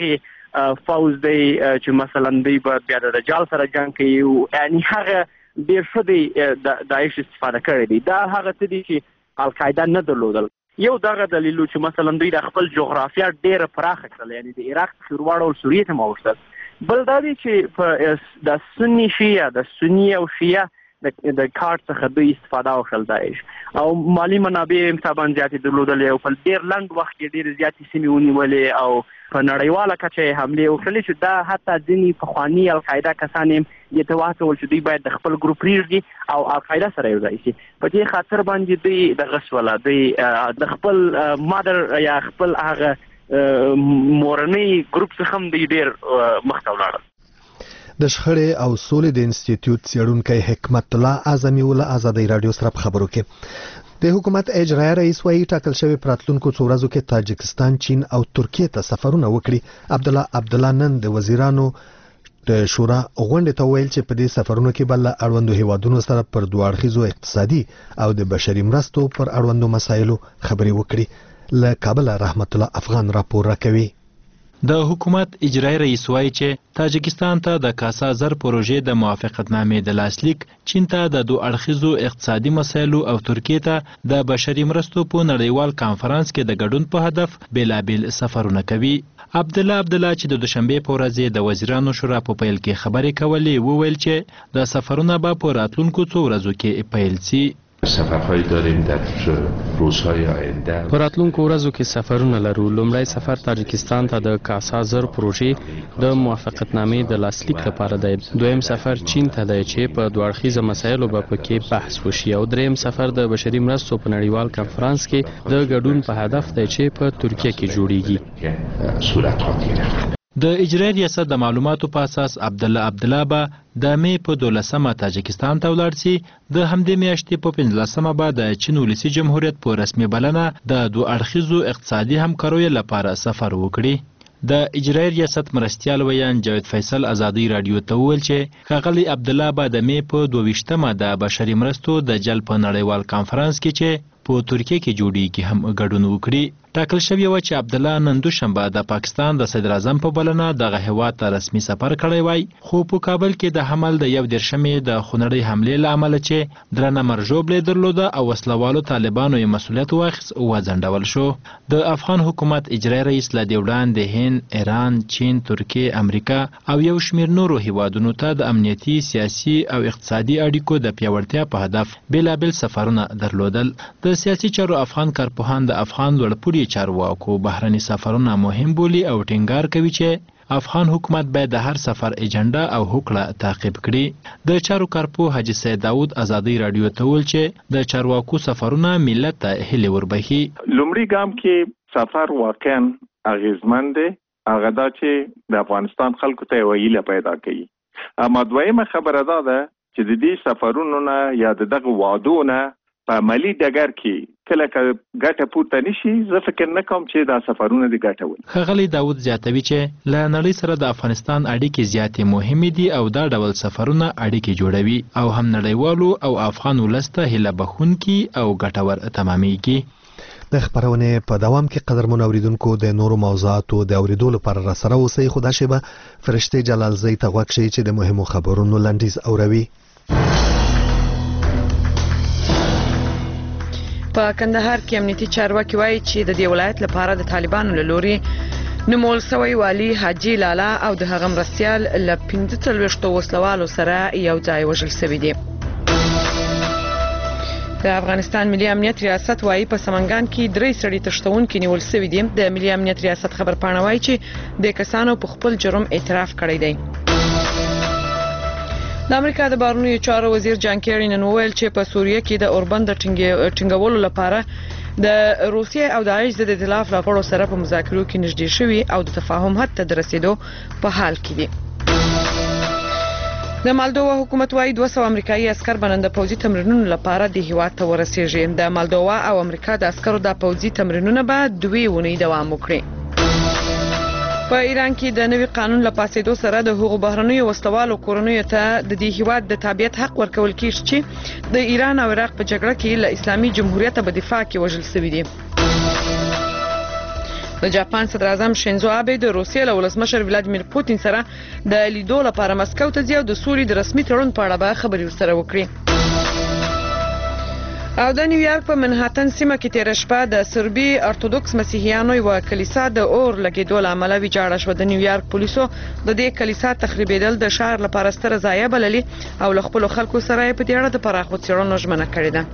بیرغې فوز دی چې مثلا دوی به بیا د دجال سره جنګ کوي، یعنی هغه ډېر ښه دی د داعش استفاده کړی دی. دا هغه څه دي چې القاعده نه درلودل. یو دغه دلیل چې مثلا دوی د خپل جغرافیا ډېره پراخه کړل، یعنی د عراق څخه ورواړول سوریې ته موښتل. بل دا دی چې په د سني شیعه د سني او شیعه د کارت څخه دوی استفاده وکړل داعش او مالی منابع طبعا زیاتې درلودلې او په ډېر لنډ وخت کې ډېرې زیاتې سیمې ونیولې او په نړیواله کچه یې حملې وکړلې چې دا حتی ځینې پخواني القاعده کسان یې دې ته وهڅول چې دوی باید د خپل ګروپ پرېږدي او القاعده سره یو ځای شي. په دې خاطر باندې دوی دغه شوله دوی د خپل مادر یا خپل هغه مورنۍ ګروپ څخه هم دوی ډېر مخته ولاړل. د شخړې او سولې د انسټیټیوټ څېړونکی حکمت الله اعظمي ول ازادي رادیو سره په خبرو کې د حکومت اجرایي رئیس وایي ټاکل شوی په راتلونکو څو ورځو کې تاجکستان، چین او ترکیه ته سفرونه وکړي. عبدالله عبدالله نن د وزیرانو د شورا غونډې ته ویل چې په دې سفرونو کې بل اړوندو هیوادونو سره پر دوه اړخیزو اقتصادي او د بشري مرستو پر اړوندو مسایلو خبرې وکړي. له کابل رحمت الله افغان راپور راکوي. د حکومت اجرایي رئیس وایي چې تاجکستان ته د کاسا زر پروژې د موافقتنامې د لاسلیک، چین ته د دوه اړخیزو اقتصادي مسایلو او ترکیه ته د بشري مرستو په نړیوال کانفرنس کې د ګډون په هدف بیلابیل سفرونه کوي. عبدالله عبدالله چې د دوشنبې په ورځ د وزیرانو شورا په پیل کې خبرې کولې وویل چې د سفرونه به په راتلونکو څو ورځو کې پیل شي. سفرهایی داریم در روزهای آینده. په راتلونکو ورځو کې سفرونه لرو. لومړی سفر تاجکستان ته د کاسا زر پروژې د موافقتنامې د لاسلیک لپاره دی. دویم سفر چین ته دی چې په دوه اړخیزه مسایلو به پکې بحث وشي او دریم سفر د بشري مرستو په نړیوال کانفرنس کې د ګډون په هدف دی چې په ترکیه کې جوړیږي. صورت خواهد د اجرایي ریاست د معلوماتو په اساس عبدالله عبدالله به د مې په دولسمه تاجکستان ته ولاړ شي. د همدې میاشتې په پنځلسمه به د چین ولسي جمهوریت په رسمي بلنه د دوه اړخیزو اقتصادي همکاریو لپاره سفر وکړي. د اجرایي ریاست مرستیال ویان جاوید فیصل ازادي رادیو ته وویل چې ښاغلی عبدالله به د مې په دوه ویشتمه د بشري مرستو د جلب په نړیوال کانفرنس کې چې په ترکیه کې جوړیږي هم ګډون وکړي. ټاکل شوی و چې عبد الله نن دوشنبه د پاکستان د صدر اعظم په بلنه دغه هیواد ته رسمي سفر کړی وای، خو په کابل کې د حمل د یو دیرشمې د خونړۍ حملې له امله چې درنه مرجوبلې درلوده او وسلوالو طالبانو یې مسؤلیت واخیست وځنډول شو. د افغان حکومت اجرایي رئیس له دې وړاندې هند، ایران، چین، ترکیه، امریکا او یو شمېر نورو هیوادونو ته د امنیتي، سیاسي او اقتصادي اړیکو د پیاوړتیا په هدف بېلابېل سفرونه درلودل. د سیاسي چارو افغان کارپوهان د افغان لوړپوړي چارواکو بهرني سفرونه مهم بولي او ټینګار کوي چې افغان حکومت باید د هر سفر ایجنډا او هوکړه تعقیب کړي. د چارو کارپوه حاجي سید داود ازادي رادیو ته ویل چې د چارواکو سفرونه ملت ته هیلې وربخي. لومړی ګام کې سفر واقعا اغیزمن دی، هغه دا چې د افغانستان خلکو ته ویله پیدا کوي. اما دویمه خبره دا ده چې د دې سفرونو نه یا دغه وعدو نه په عملي ډګر کې کله کله ګټه پورته نشي، زه فکر نه کوم چې دا سفرونه د ګټه ول. ښاغلی داود زیاتوي چې له نړۍ سره د افغانستان اړیکې زیاتې مهمې دي او دا ډول سفرونه اړیکې جوړوي او هم نړیوالو او افغان ولس ته هیله بخښونکي او ګټور تمامیږي. د خبرونه په دوام کې قدرمن اوریدونکو د نورو موضوعاتو د اوریدو لپاره را سره اوسئ. خدا شیبه فرشته جلالزی ته غوښ شي چې د مهمو خبرونو لنډیز اوروي. په کندهار کې امنیتي چارواکي وایي چې د دې ولایت لپاره د طالبانو له لوري نومول شوی والي حاجي لالا او د هغه مرستیال له پنځه څلوېښتو وسلوالو سره یو ځای وژل شوي دي. د افغانستان ملي امنیت ریاست وایي په سمنګان کې درې سړي تښتونکي نیول شوي دي. د ملي امنیت ریاست خبرپاڼه وایي چې د کسانو په خپل جرم اعتراف کړی دی. د امریکا د بهرنیو چارو وزیر جان کیری نن وویل چې په سوریه کې د اوربند د ټینګولو لپاره د روسیې او داعش ضد ائتلاف له غړو سره په مذاکرو کې نږدې شوي او د تفاهم حد ته د رسیدو په حال کې دي. د مالدووا حکومت وايي دوه سوه امریکایي عسكر به نن د پوځي تمرینونو لپاره د هیواد ته ورسیږي. د مالدووا او امریکا د عسکرو د پوځي تمرینونه به دوی ونی دوام وکړي. په ایران کې د نوي قانون له پاسېدو سره د هغو بهرنیو وسلوالو کورنیو ته د دې هیواد د تابعیت حق ورکول کیږي چې د ایران او عراق په جګړه کې له اسلامي جمهوریت په دفاع کې وژل شوي دي. د جاپان صدر اعظم شینزو آبه د روسیې له ولسمشر ولادیمیر پوتین سره د لیدو لپاره مسکو ته ځي او د سولې د رسمي تړون په اړه به خبرې ورسره وکړي. او د نیویارک په منهاتن سیمه کې تیر شپه د سربي ارتودوکس مسیحیانو یو کلیسا د اور لګیدو لامل ویجاړه شو. د نیویارک پولیسو د دې کلیسا تخریبېدل د شهر لپاره ستره ضایعه بللي او له خپل خلکو سره په دې اړه د پراخو څېړنو ژمنه کړې ده.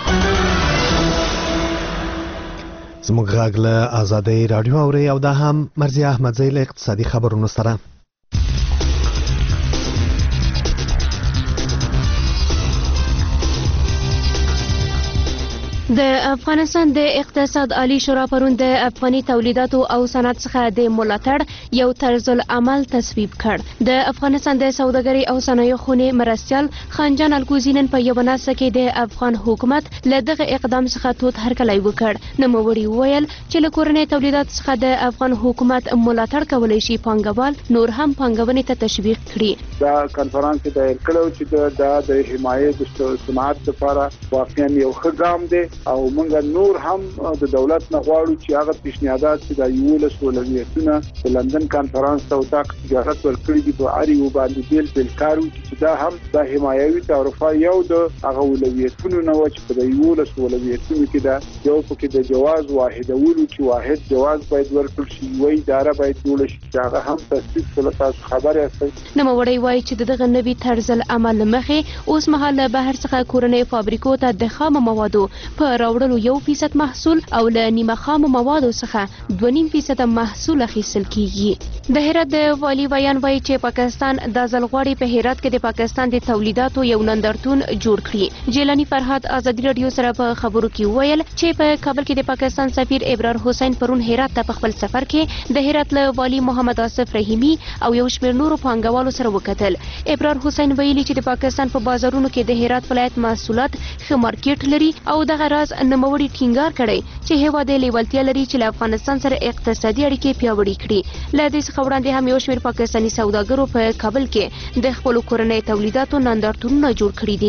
زموږ غږ له آزادۍ رادیو اوري او دا هم مرزیه احمدزی له اقتصادي خبرونو سره. د افغانستان د اقتصاد عالی شورا پرون د افغاني تولیداتو او صنعت څخه د ملاتړ یو طرز العمل تصویب کړ. د افغانستان د سوداګرۍ او صنایعو خونې مرستیال خانجان الکوزي نن په یوه ناسته کې د افغان حکومت له دغه اقدام څخه تود هرکلی وکړ. نوموړي وویل چې له کورنۍ تولیداتو څخه د افغان حکومت ملاتړ کولی شي پانګوال نور هم پانګونې ته تشویق کړي. دا کنفرانس د کلو چې د حمایت د صنعت لپاره واقعا یو ښه ګام دی او موږ نور هم د دولت نه غواړو چې هغه پیشنهادات چې د یولس ولایتونو د لندن کانفرنس ته وتاق تجارت ورکړي دي په اړ یو باندې بیل بیل کارو چې دا هم د حمایوي تعرفه یو د هغه ولایتونو نه و چې په یولس ولایتونو کې دا یو پکې د جواز واحدولو چې واحد جواز باید ورکړل شي وي اداره باید جوړ شي چې هغه هم تصدیق کړل. تاسو خبره یاست. نوموړي وایي چې دغه نوي طرز العمل مخې اوس مهال بهر څخه کورنۍ فابریکو ته د خام موادو په راوړلو یو فیصد محصول او له نیمه خام موادو څخه دوه نیم فیصد محصول اخیستل کیږي. د هرات د والی بیان وایي چې پاکستان د ځلغواړي په هرات کې د پاکستان د تولیداتو یو نندارتون جوړ کړی. جیلانی فرهاد آزادي رادیو سره په خبرو کې ویل چې په کابل کې د پاکستان سفیر ابرار حسین پرون هرات ته په خپل سفر کې د هرات له والی محمد آصف رحیمی او یو شمېر نورو پانګوالو سره وکتل. ابرار حسین ویلي چې د پاکستان په بازارونو کې د هرات ولایت محصولات ښه مارکیټ لري او دغه راز نوموړي ټینګار کړی چې هیواد یې لیوالتیا لري چې له افغانستان سره اقتصادي اړیکې پیاوړې کړي. له دې څخه وړاندې هم یو شمېر پاکستاني سوداګرو په کابل کې د خپلو کورنۍ تولیداتو نندارتونونه جوړ کړي دي.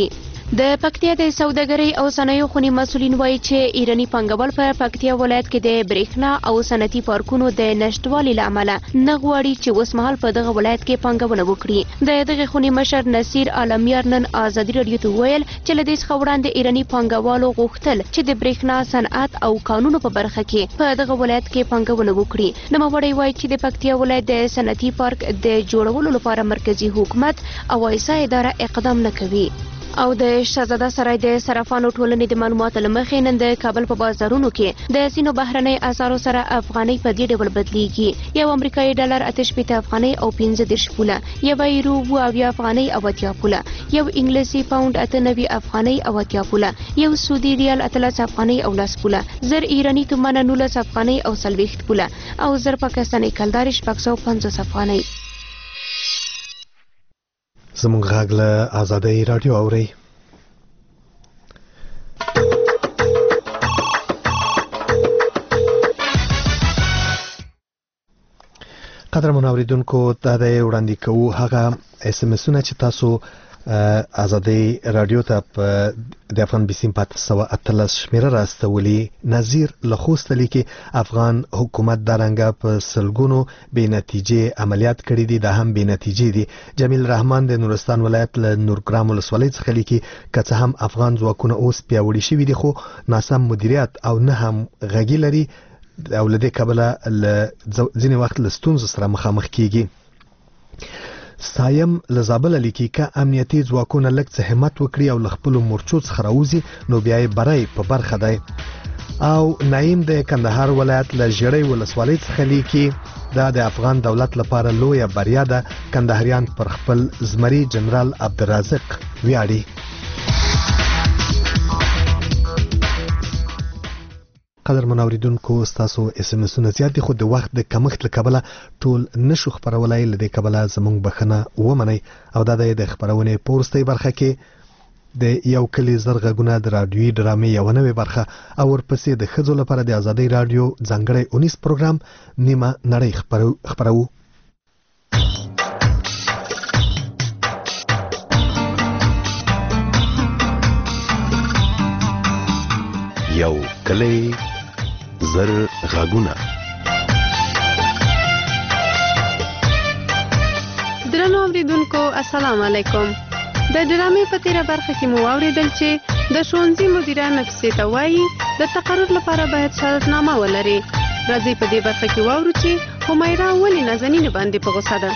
د پکتیا د سوداګرۍ او صنایعو خونې مسولین وایي چې ایرانی پانګوال په پکتیا ولایت کې د برېښنا او صنعتي پارکونو د نشټوالي له امله نه غواړي چې اوسمهال په دغه ولایت کې پانګونه وکړي. د دغه خونې مشر نصیر عالمیار نن ازادي راډیو ته وویل چې له دې څخه وړاندې ایرانی پانګوالو غوښتل چې د برېښنا صنعت او قانونو په برخه کې په دغه ولایت کې پانګونه وکړي. نوموړی وایي چې د پکتیا ولایت د صنعتي پارک د جوړولو لپاره مرکزی حکومت او ایسا اداره اقدام نه کوي. او د شهزاده سرای د صرافانو ټولنې د معلوماتو له مخې نن د کابل په بازارونو کې د ځینو بهرنۍ اسعارو سره افغانۍ په دې ډول بدلیږي. یو امریکایي ډالر اته شپېته افغانۍ او پنځه دېرش پوله، یو یورو اووه اویا افغانۍ او اتیا پوله، یو انګلیسي پاونډ اته نوي افغانۍ او اتیا پوله، یو سعودي ریال اتلس افغانۍ او لس پوله، زر ایراني تومنه نولس افغانۍ او څلوېښت پوله او زر پاکستاني کلدارې شپږ سوه پنځوس افغانۍ. زموږ غږ له ازادۍ راډیو اورئ. قدرمن اوریدونکو دا د وړاندې کوو هغه اس ام اسونه چې تاسو ازادۍ راډیو ته په د افغان بیسیم په سوه اتلس شمیره راستولي. نظیر له خوست لیکي افغان حکومت دارنګه په سلګونو بې نتیجې عملیات کړي دي، دا هم بې نتیجې دي. جمیل رحمان د نورستان ولایت له نورګرام ولسوالۍ څخه لیکي که څه هم افغان ځواکونه اوس پیاوړي شوي دي خو ناسم مدیریت او نه هم غږی لري او له دې کبله ځینې وخت له ستونزو سره مخامخ کیږي. سایم له زابله لیکي که امنیتي ځواکونه لږ څه همت وکړي او له خپلو مورچو څخه راوځي نو بیا یې بری په برخه دی. او نعیم د کندهار ولایت له ژړۍ ولسوالۍ څخه لیکي دا د افغان دولت لپاره لویه بریا ده، کندهاریان پر خپل زمري جنرال عبدالرازق ویاړي. قدرمن اوریدونکو ستاسو اس ام اسونه زیات دي خو د وخت د کمښت له کبله ټول نشو خپرولای، له دې کبله زموږ بخښنه ومنئ. او دا د خپرونې په وروستۍ برخه کې د یو کلي زر غږونه د راډیوي ډرامې یوه نوې برخه او ورپسې د ښځو لپاره د ازادۍ راډیو ځانګړی اونیز پروګرام نیمه نړۍ خپرو. یو کلی زر غږونه. درنو اوریدونکو السلام علیکم. د ډرامې په تیره برخه کې مو واورېدل چې د ښوونځي مدیره نفسې ته وایي د تقرر لپاره باید شهادتنامه ولري. راځئ په دې برخه کې واورو چې همیرا ولې نازنین باندې په غوسه ده.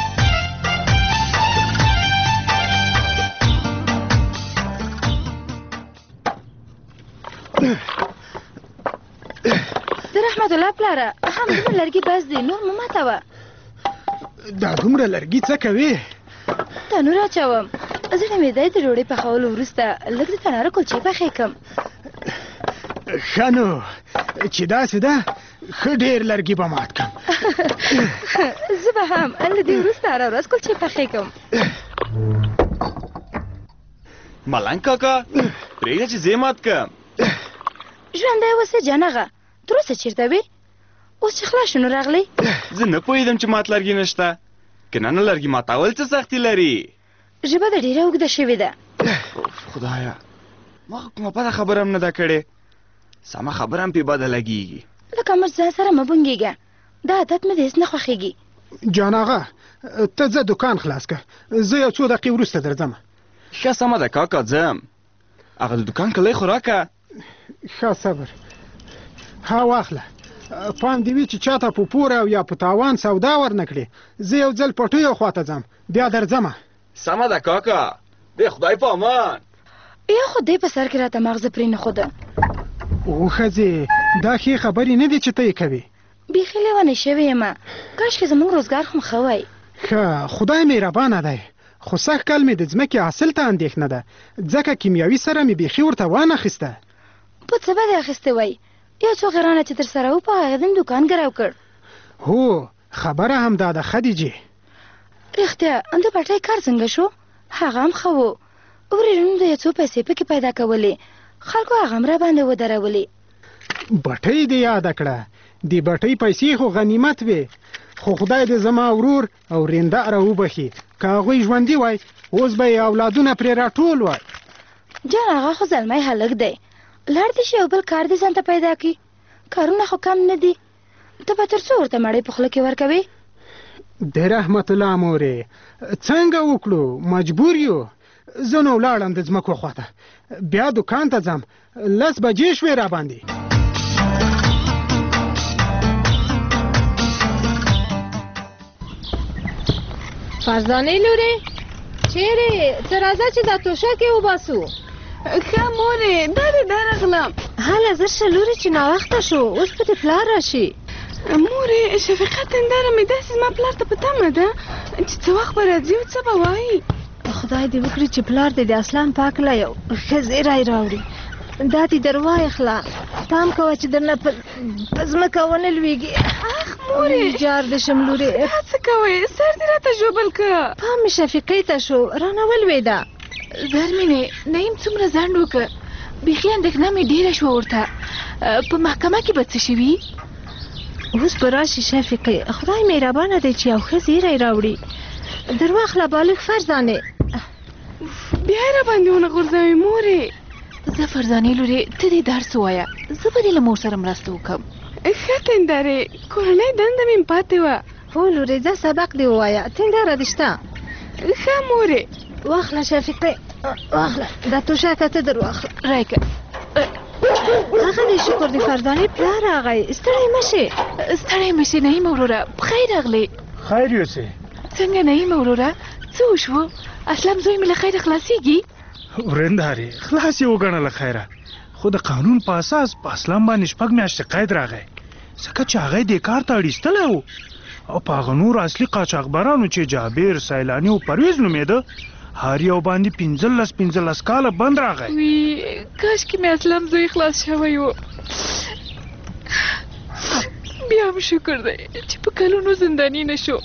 د رحمت الله پلاره هم دومره لرګي بس دی، نور مو ماتوه. دا دومره لرګي څه کوي؟ تنور اچوم. زړه مې دی د ډوډۍ پخولو وروسته لږ د تناره کلچې پخې کړم. ښه نو چې داسې ده ښه ډېر لرګي به مات کړم. زه به هم له دې وروسته هره ورځ کلچې پخې کړم. ملنګ کاکا پرېږده چې زه مات کړم. ژوندی اوسه جانغه، تر اوسه چېرته وې؟ اوس چې خلاص شو نو راغلی؟ زه نه پوهېدم چې مات لرګي نشته. که نه نه لرګي ماتول څه سختي لري؟ ژبه د ډېره اوږده شوې ده. خدایا ما خو کومه بده خبره هم نه ده کړې. سمه خبره هم پې بده لګېږي. لکه مر ځان سره مه بونګېږه، دا عادت مې د هېڅ نه خوښېږي. جانغه ته ځه دوکان خلاص کړه، زه یو څو دقیقې وروسته درځم. ښه سمه ده کاکا ځم. هغه د دوکان کلی خو راکړه. ښه صبر. ها واخله، پام دې وي چې چاته په پور او یا په تاوان سودا ورنه کړې. زه یو ځل پټیو خواته ځم بیا درځمه. سمه ده کاکا، د خدای په امان. یا خدای په سر کې راته مغزه پرې نه خوده. او ښځې دا ښې خبرې نه دي چې ته یې کوې. بیخي لیونۍ شوې یمه، کاشکې زموږ روزګار خو م ښه وای. ښه خدای مهربانه دی، خو سږ کال مې د ځمکې حاصل ته اندېښنه ده، ځکه کیمیاوي سره مې بیخي ورته وانخیسته. په څه به دې اخیستې وای؟ یو څو غرانه چې در سره و په هغې د م دوکان ګرو کړ. هو خبره همدا ده خدیجې. رښتیا د پټۍ کار څنګه شو؟ هغه هم ښه و. ورېرونو د یو څو پیسې پکې پیدا کولې، خلکو هغه هم را باندې ودرولې. بټۍ دې یاده کړه، د بټۍ پیسې خو غنیمت وې، خو خدای دې زما ورور او رینده را وبخي. که هغوی ژوندي وای اوس به یې اولادونه پرې راټول وای. جان هغه خو زلمی هلک دی، لاړ دې شي او بل کار دې ځان ته پیدا کړي. کارونه خو کم نه دي، ته به تر څو ورته مړۍ په خوله کې ورکوې؟ د رحمت الله مورې څنګه وکړو، مجبور یو. زه نو ولاړم د ځمکو خواته، بیا دوکان ته ځم، لس بجې شوې را باندې. فرزانې لورې چیرې ته راځه چې دا توشکې وباسو. ښه مورې دا دې درغلم. هله زر شه لورې چې ناوخته شو، اوس به دې پلار راشي. مورې شفیقه تنداره مې داسې زما پلار ته په تمه ده چې څه وخت به راځي او څه به وایي. خدای دې وکړي چې پلار دې د اسلام پاک له یو ښه زیری راوړي. دا دې در وایخله، پام کوه چې درنه په ځمکه ونه لویږي. اخ مورې جار دې شم لورې. څه کوې؟ سر دې راته ژوبل که. پام مې شفیقې ته شو، رانه ولوېده. زرمینې نعیم څومره ځنډ وکړه، بیخي اندېښنه مې ډېره شوه ورته. په محکمه کې به څه شوي؟ اوس به راشي شفیقې، خدای مهربانه دی چې یو ښه زیری راوړي. در واخله بالغ فرزانې. بیا یې را باندې ونه غورځوې مورې. زه فرزانې لورې ته دې درس ووایه، زه به دې له مور سره مرسته وکړم. ښه تندارې کورنۍ دنده مې پاتې وه. هو لورې ځه سبق دې ووایه، تنداره دې شته؟ ښه مورې. واخله شفیقې واخله، دا توشکه ته در واخله. راکه هغه دې شکر دې فرزانې پلار راغی، ستړی مه شې. ستړی مه شې نعیم وروره، پخیر راغلې. خیر یوسې. څنګه نعیم وروره څه وشوه؟ اسلام زوی مې له خیره خلاصېږي؟ ورندارې خلاص یې وګڼله خیره، خو د قانون په اساس په اسلام باندې شپږ میاشتې قید راغی، ځکه چې هغه دې کار ته اړیستلی و. او په هغه نور اصلي قاچاقبرانو چې جابر، سیلاني او پرویز نومېده، هر یو باندې پنځلس پنځلس کاله بند راغی. وی کاشکې مې اسلام زوی خلاص شوی و. بیا هم شکر دی چې په کلونو زنداني نه شو.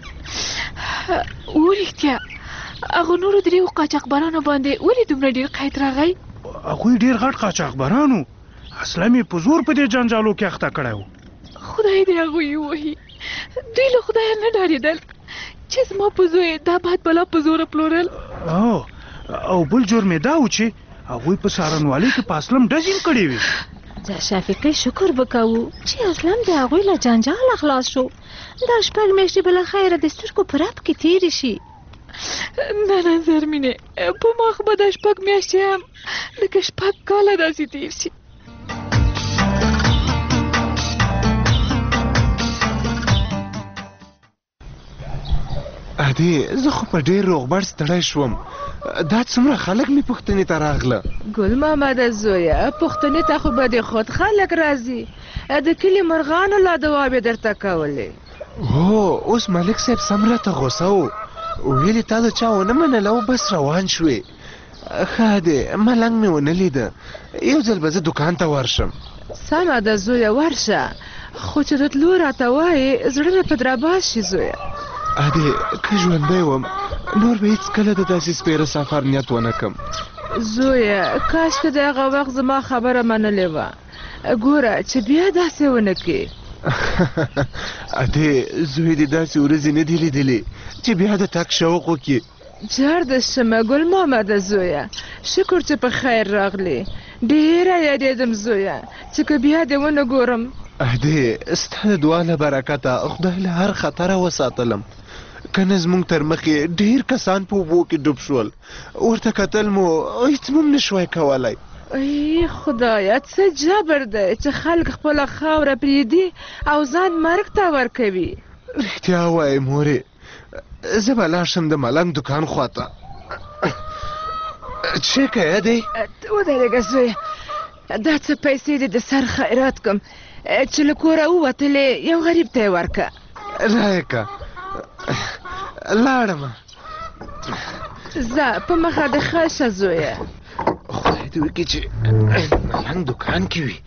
ورښتیا هغه نورو دریو قاچاقبرانو باندې ولې دومره ډېر قید راغی؟ هغوی ډېر غټ قاچاقبرانو، اسلام یې په زور په دې جنجالو کې اخته کړی و. خدای دې هغوی ووهي، دوی له خدایه نه ډارېدل چې زما په زوی دا بد بلا په زوره پلورل. او او بل جرم یې دا و چې هغوی په څارنوالۍ کې په اسلم ډزې هم کړې وې. ځه شفیقې شکر به کوو چې اسلم د هغوی له جنجاله خلاص شو. دا شپږ میاشتې به له خیره د سترګو په رپ کې تېرې شي. نه نه زرمینې، په ما خو به دا شپږ میاشتې هم لکه شپږ کاله داسې تېر شي. ادې زه خو په ډېر روغبړ ستړی شوم، دا څومره خلک مې پوښتنې ته راغله. ګل محمده زویه، پوښتنې ته خو به د خود خلک راځي، د کلي مرغانو لا دوابې درته کولې. هو اوس ملک صاحب سم راته غوسه و، ویلې تا د چا ونه منله او بس روان شوې. ښه دی ملنګ مې ونه لیده، یو ځل به زه دوکان ته ورشم. سمه ده زویه ورشه، خو چې د تلو راته وایې زړه مې په درباز شي زویه. ادې که ژوندی وم نور به هېڅکله د داسې سپېره سفر نیت ونه کړم. زویه کاشکې د هغه وخت زما خبره منلې وه. ګوره چې بیا داسې ونه کړې. ادې زوی دې داسې ورځې نه دي لیدلې چې بیا د تګ شوق وکړي. جار د شمه ګل محمده زویه، شکر چې په خیر راغلې. ډېره یادېدم زویه چې که بیا دې ونه ګورم. ادې ستا د دعا له برکته خدای له هر خطره وساتلم، کنه زموږ تر مخې ډېر کسان په اوبو کې ډوب شول، ورته کتل مو هېڅ مو هم نشوای کولی. ای خدایه څه جبر دی چې خلک خپله خاوره پرېږدي او ځان مرګ ته ورکوي. رښتیا وایې مورې، زه به لاړ شم د ملنګ دکان خواته. څه کوې دی؟ ودرېږه زویه، دا څه پیسې دې د سر خیرات کړم چې له کوره ووتلې، یو غریب ته یې ورکړه. رایکه لاړمه. ځه په مخه د ښه شه زویه. خدای دې وکړي چې ملنګ دکان کې وي.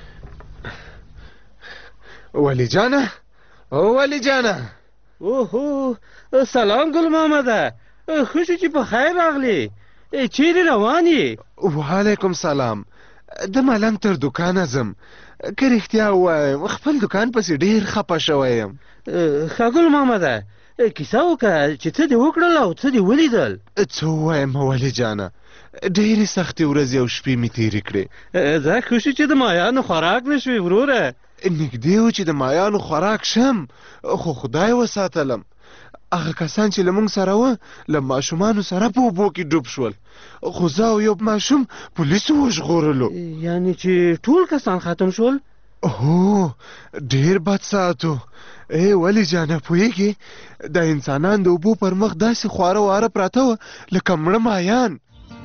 ولی جانه ولی جانه. اوهو سلام ګل محمده، ښه شو چې په خیر راغلې. چیرې روان یې؟ وعلیکم سلام. د ملنګ تر دکانه ځم، که رښتیا ووایم خپل دکان پسې ډېر خفه شوی یم. ښه ګل محمده، کیسه وکړه چې څه دې وکړل او څه دې ولیدل. څه ووایم ولې جانه، ډېرې سختې ورځې او شپې مې تېرې کړې. دا ښه شو چې د مایانو خوراک نه شوې وروره. نږدې و چې د مایانو خوراک شم، خو خدای وساتلم. هغه کسان چې له موږ سره وه له ماشومانو سره په اوبو کې ډوب شول، خو زه او یو ماشوم پولیسو وژغورلو. یعنې چې ټول کسان ختم شول؟ هو ډېر بد ساعت و. ای ولې جانه پوهېږې، دا انسانان د اوبو پر مخ داسې خواره واره پراته وه لکه مړه مایان.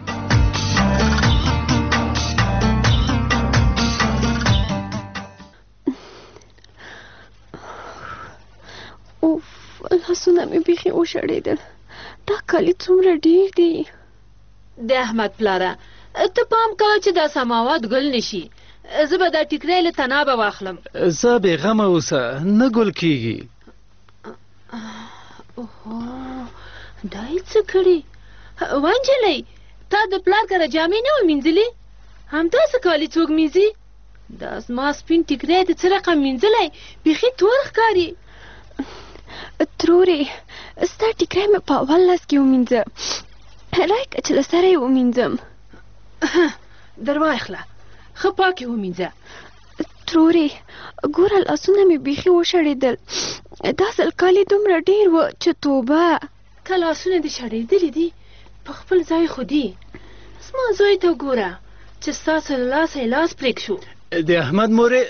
اوف، لاسونه مې بیخي وشړېدل. دا کالي څومره ډېر دی. د احمد پلاره ته پام کوه چې دا سماوات ګل نشي. زه به دا ټیکری له تنابه واخلم. زه بېغمه اوسه، نه ګل کېږي. اوهو، دا یې څه کړي؟ ونجلۍ، تا د پلار کره جامې نه ومینځلې؟ همداسې کالي څوک مینځي؟ دا زما سپین ټیکری د څه رقم مینځلی؟ بیخي تور ښکاري. ترورې، ستا ټیکری مې په اول لاس کې ومینځه، رایکه چې له سره یې ومینځم. در واخله، ښه پاکې ومینځه. ترورې، ګوره لاسونه مې بیخي وشړېدل. دا ځل کالي دومره ډېر و چې توبه. که لاسونه دې شړېدلي دي په خپل ځای خو دي. زما زوی ته ګوره چې ستاسو له لاسه یې لاس پرېږ شو. د احمد مورې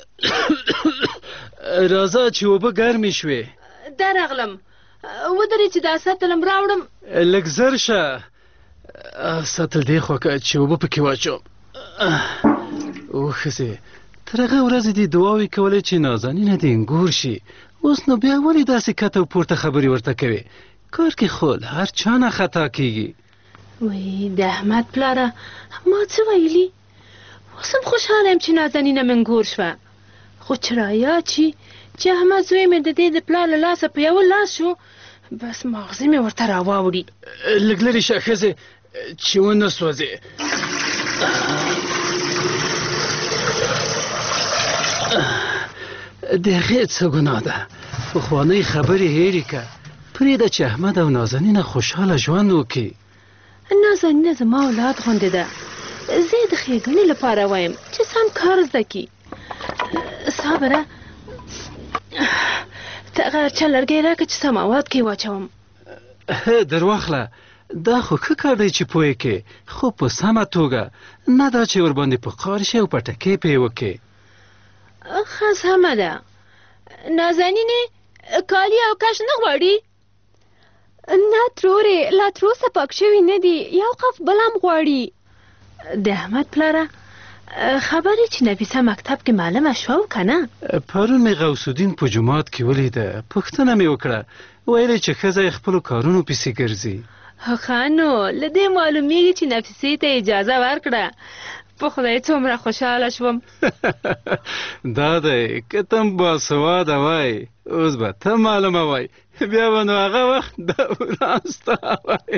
راځه چې اوبه ګرمې شوې. درغلم، ودرې چې دا سطلم راوړم. لږ زر شه، سطل دې خوا که چې اوبه پکې واچوم. او ښځې، تر هغه ورځې دې دعاوې کولې چې نازنینه دې انګور شي. اوس نو بیا ولې داسې کته او پورته خبرې ورته کوې؟ کار کې خو هر چا نه خطا کېږي. وی د احمد پلاره، ما څه ویلي؟ اوس هم خوشحاله یم چې نازنینه مې انګور شوه، خو چې رایاد شي چې احمد زوی مې د دې د پلار له لاسه په یوه لاس شو، بس ماغزه مې ورته راواوړي. لږ لرې شه ښځې چې ونه سوځې. د هغې څه ګناه ده؟ پخوانۍ خبرې هېرې که، پرېږده چې احمد او نازنینه خوشحاله ژوند وکړي. نازنینه زما اولاد غوندې ده. زه یې د ښېګڼې لپاره وایم چې سم کار زده کړي. صابره، ته هغه چا لرګی راکړه چې سماوات کې واچوم. در واخله، دا خو ښه کار دی چې پوه کې، خو په سمه توګه، نه دا چې ورباندې په قار شي او پټکې پې وکړې. ښه سمه ده. نازنینې کالي او کش نه غواړي؟ نه ترورې، لا تروسه پاک شوي نه دي، یو قف بل هم غواړي. د احمد پلاره خبرې چې نفیسه مکتب کې معلومه شوه او که نه؟ پرون مې غوث الدین په جومات کې ولیده، پوښتنه مې وکړه، ویل چې ښځه یې خپلو کارونو پسې ګرځي. ښه نو له دې معلومیږي چې نفیسې ته اجازه ورکړه. په خدای څومره خوشحاله شوم. دا دی که ته باسواده وای، اوس به ته معلومه وای، بیا به نو هغه وخت دا وران ستا وای.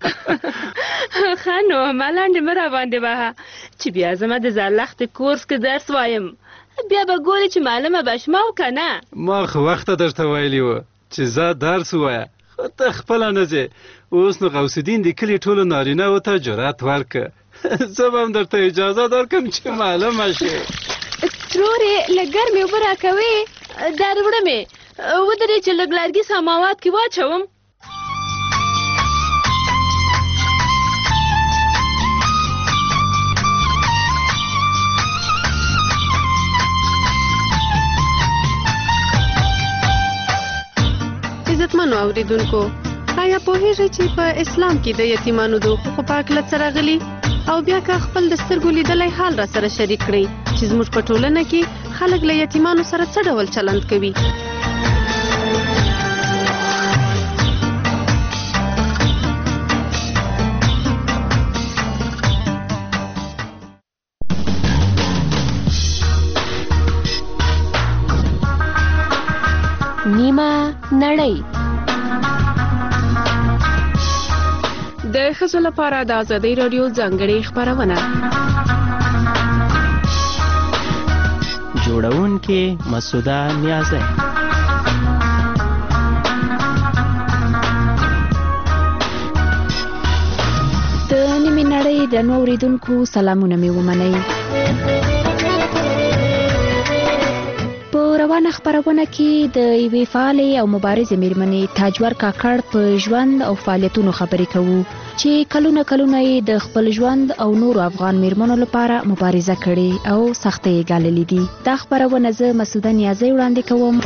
ښه نو ملنډې مه راباندې وهه چې بیا زما د زرلښتې کورس کې درس وایم، بیا به ګورې چې معلومه به شمه او که نه. ما خو وخته درته ویلي وه چې ځه درس ووایه، خو ته خپله نه ځې. اوس نو غوث الدین د کلي ټولو نارینهو ته جرأت ورکړه. زه به هم درته اجازه درکړم چې معلومه شي. ترورې، لږ ګرمې اوبه راکوې؟ در وړمې، ودرې چې لږ لرګي سماوات کې واچوم. عزتمنو اوریدونکو، آیا پوهیږئ چې په اسلام کې د یتیمانو د حقوقو په اړه څه راغلي؟ او بیا که خپل د سترګو لیدلی حال را سره شریک کړئ چې زموږ په ټولنه کې خلک له یتیمانو سره څه ډول چلند کوي. نیمه نړۍ د ښځو لپاره د ازادۍ راډیو ځانګړې خپرونه. جوړونکې مسعوده نیازی. درنو اوریدونکو سلامونه مې ومنئ. په روانه خپرونه کې د یوې فعالې او مبارزې میرمنې تاجور کاکړ په ژوند او فعالیتونو خبرې کوو چې کلونه کلونه یې د خپل ژوند او نورو افغان میرمنو لپاره مبارزه کړې او سختۍ یې ګاللې دي. دا خپرونه زه مسعوده نیازۍ وړاندې کوم.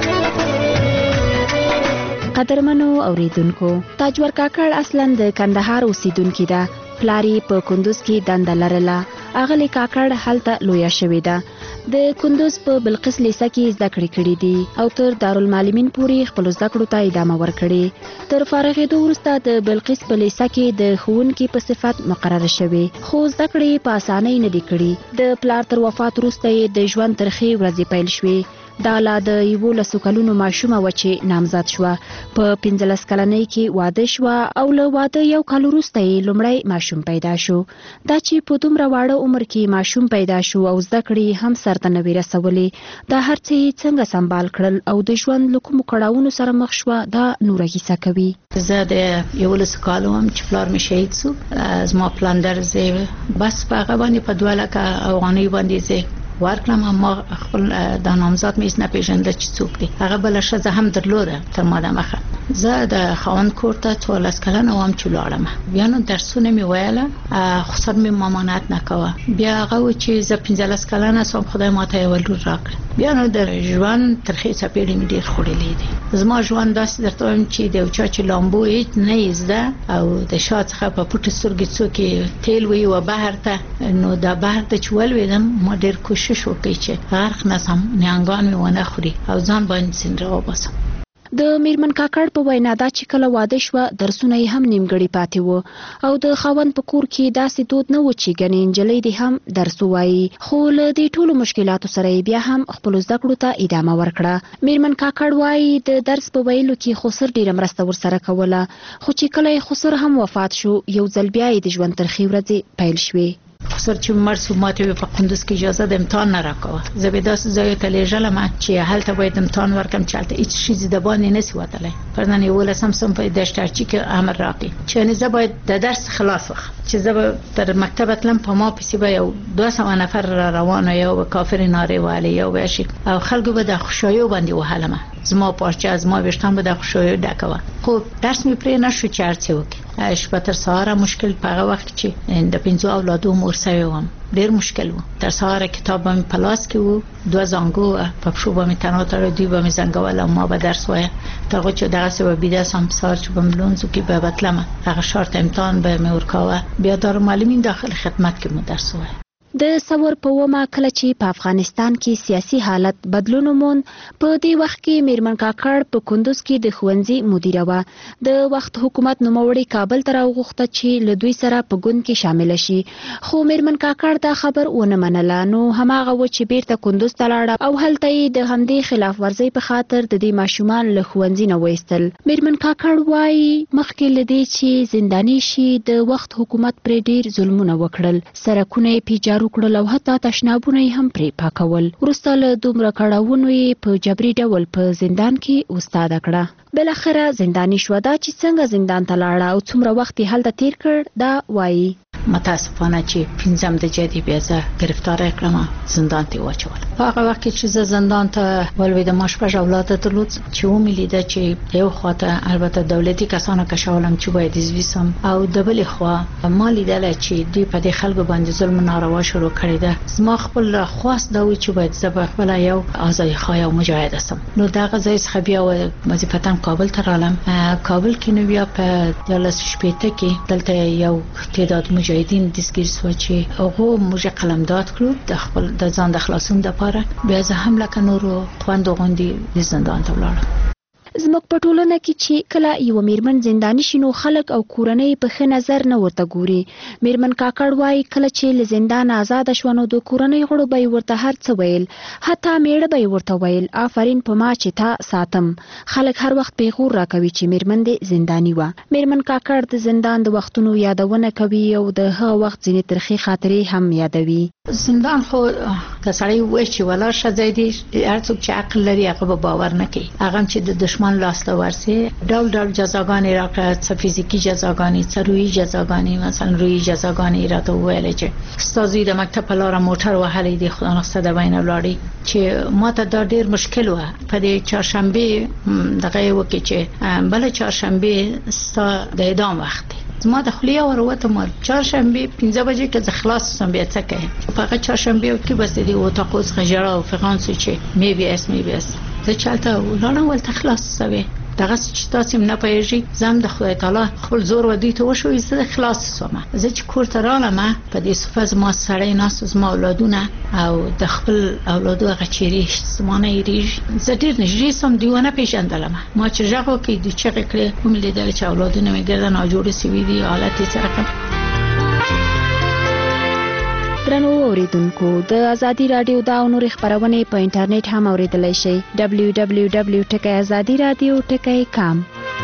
قدرمنو اوریدونکو، تاجور کاکړ اصلا د کندهار اوسیدونکې ده. پلار یې په کندوز کې دنده لرله. اغلې کاکړ هلته لویه شوې ده. د کندوز په بلقیس لیسه کې زده کړې کړې دي او تر دارالمعلمین پورې خپلو زده کړو ته ادامه ورکړې. تر فارغېدو وروسته د بلقیس په لیسه کې د ښوونکي په صفت مقرره شوې، خو زده کړې په اسانۍ نه دي کړي. د پلار تر وفات وروسته یې د ژوند ترخې ورځې پیل شوې. دا لا د یولسو کلونو ماشومه وه چې نامزد شوه. په پنځلس کلنۍ کې واده شوه او له واده یو کال وروسته یې لومړی ماشوم پیدا شو. دا چې په دومره واړه عمر کې ماشوم پیدا شو او زده کړې هم سرته نه وې رسولې، دا هر څه یې څنګه سمبال کړل او د ژوند له کومو کړاوونو سره مخ شوه، دا نوره کیسه کوي. زه د یولسو کالو وم چې پلار مې شهید سو. زما پلاندر زه بس په هغه باندې په دوه لکه افغانۍ باندې زه ورکړم. ما خپل د نامزاد مې نه پیژنده چې څوک دی. هغه بله ښځه هم درلوده تر ما د مخه. زه د خاوند کور ته څوارلس کلنه وم چې لاړم. بیا نو درسونه مې ویله، خو سر مې مامانت نه کوه. بیا هغه و چې زه پنځلس کلنه سوم، خدای ماته یو لور راکړه. بیا نو د ژوند ترخې څپېړې مې ډېر خوړلې دي. زما ژوند داسې درته وایم چې د یو چا چې لامبو هېڅ نه یې زده او د شا څخه په پټې سترګې څوک تیل ویوه بهر ته، نو دا بهر ته چې ولوېدم ما ډېر کوشش وکړ چې غرق نسم، نیانګان مې ونه خوري او ځان باندې سیند راوباسم. د میرمن کاکړ په وینا دا چې کله واده شوه درسونه یې هم نیمګړي پاتې وو او د خاوند په کور کې داسې دود نه و چې ګنې نجلۍ دې هم درس ووایي. خو له دې ټولو مشکلاتو سره یې بیا هم خپلو زده کړو ته ادامه ورکړه. میرمن کاکړ وایي د درس په ویلو کې خسر ډېره مرسته ورسره کوله، خو چې کله یې خسر هم وفات شو یو ځل بیا یې د ژوند ترخې ورځې پیل شوې. خسر چې مړ سو ماته په قندوز کې اجازه د امتحان نه راکوه. زه به داسې ځایو ته لېږلم چې هلته باید امتحان ورکړم چې هلته هېڅ ښځې د باندې نسي وتلی. فرضاً یولسم صنف په دشترچي کې امر راکړي چې زه باید د درس خلاص وخم، چې زه به تر مکتبه تلم، په ما پسې به یو دوه سوه نفر را روانه، یو به کافرې نارې وهلې، یو به شي او خلکو به د خوشایو باندې وهلمه. زما پارچه زما ویښتان به د خوشایو ډکه وه. خو درس مې پرې نه شو چې هر څه وکړي. شپه تر سهاره مشکل په هغه وخت چې د پنځو اولادو مور سوې وم، ډېر مشکل و. تر سهاره کتاب به مې په لاس کې و، دوه زانګو وه، په پښو به مې تنها تړی، دوی به مې زنګول او ما به درس وایه. تر هغو چې دغسې به بیده سم، سهار چې به مې لمونځو کې به به تلمه، هغه ښار ته امتحان به مې ورکاوه. بیا دارالمعلمین داخل خدمت کې مو درس وایه. د ثور په ومه کله چې په افغانستان کې سیاسي حالت بدلون وموند، په دې وخت کې میرمن کاکړ په کندوز کې د ښوونځي مدیره وه. د وخت حکومت نوموړی کابل ته راوغوښته چې له دوی سره په ګوند کې شامله شي، خو میرمن کاکړ دا خبر ونه منله. نو هماغه و چې بیرته کندوز ته لاړه او هلته یې د همدې خلاف ورزۍ په خاطر د دې ماشومان له ښوونځي نه وایستل. میرمن کاکړ وایي مخکې له دې چې زنداني شي د وخت حکومت پرې ډېر ظلمونه وکړل، سرکونه یې پیجارو کړل او حتی تشنابونه یې هم پرې پاکول. وروسته له دومره کړاوونو یې په جبري ډول په زندان کې استاده کړه. بالاخره زنداني شوه. دا چې څنګه زندان ته لاړه او څومره وخت یې هلته تیر کړ دا وایي. متاسفانه چې پنځم د جدي بیا زه گرفتاره کړم، زندان ته واچول. په هغه وخت کې چې زه زندان ته ولوېدم، ما شپږ اولاد درلود چې ومې لیده چې یو خواته البته دولتي کسانو کشولم چې باید عضوي سم، او د بلې خوا ما لیدله چې دوی په دې خلکو باندې ظلم ناروا شروع کړی ده. زما خپل خواست دا و چې باید زه په خپله یو آزادیخواه او مجاهده سم. نو دغه ځای څخه بیا وظیفتا کابل ته رالم. کابل کې نو بیا په دیارلس شپېته کې دلته یو تعداد مجاهدین دستګیر شو چې هغه موږ قلمداد کړو د خپل د ځان د خلاصون لپاره. بیا زه هم لکه نورو خویندو غوندې د زندان ته ولاړم. زموږ په ټولنه کې چې کله یو میرمن زنداني شي نو خلک او کورنۍ په ښه نظر نه ورته ګوري. میرمن کاکړ وایي کله چې له زندان آزاده شوه نو د کورنۍ غړو به یې ورته هر څه ویل، حتی میړه به یې ورته ویل آفرین په ما چې تا ساتم. خلک هر وخت پیغور راکوي چې میرمن دې زنداني وه. میرمن کاکړ د زندان د وختونو یادونه کوي او د هغه وخت ځینې ترخې خاطرې هم یادوي. زندان خو که سړی وایي چې ولاړ شه ځای دی، هر څوک چې عقل لري هغه به باور نه کوي. هغه هم چې د دښمن دښمن لاس ته ورسي ډول ډول جزاګانې راکړه، څه فزیکی جزاګانې، څه روحي جزاګانې. مثلا روحي جزاګانې راته وویل چې استادوی د مکتب په لار موټر وهلې دي، خدای نخسته د بین ولاړې، چې ماته دا ډیر مشکل و. په دې چهارشنبه دغه وکي چې بل چهارشنبه ستا د اعدام وخت دی. ما د خلیه وروته مر چهارشنبه پنځه بجې کې د خلاص سم بیا څه کوي. په چهارشنبه کې بس دی او تاسو غجړه او فرانسې چې می بي اس می بي اس زه چالتته ولاړم ولته خلاص سوي. دغه چې تاسو نه پېژي زم د خدای تعالی خپل زور ودی ته وشو زه خلاص سوم. زه چې کور ته رالم په دې صفه زما سړی ناس زما اولادونه او د خپل اولادو غچيري زمانه یریږي. زه ډیر نږدې سم دیونه پیژندلم. ما چې ژغو کې د چغې کړې کوم لیدل چې اولادونه مې ګردن او جوړې سوي دي حالت یې سره. درنو اوریدونکو د ازادي رادیو دا او نور خبرونه په انټرنیټ هم اوریدلای شئ دبلیو دبلیو دبلیو ټکی ازادي رادیو ټکی کام.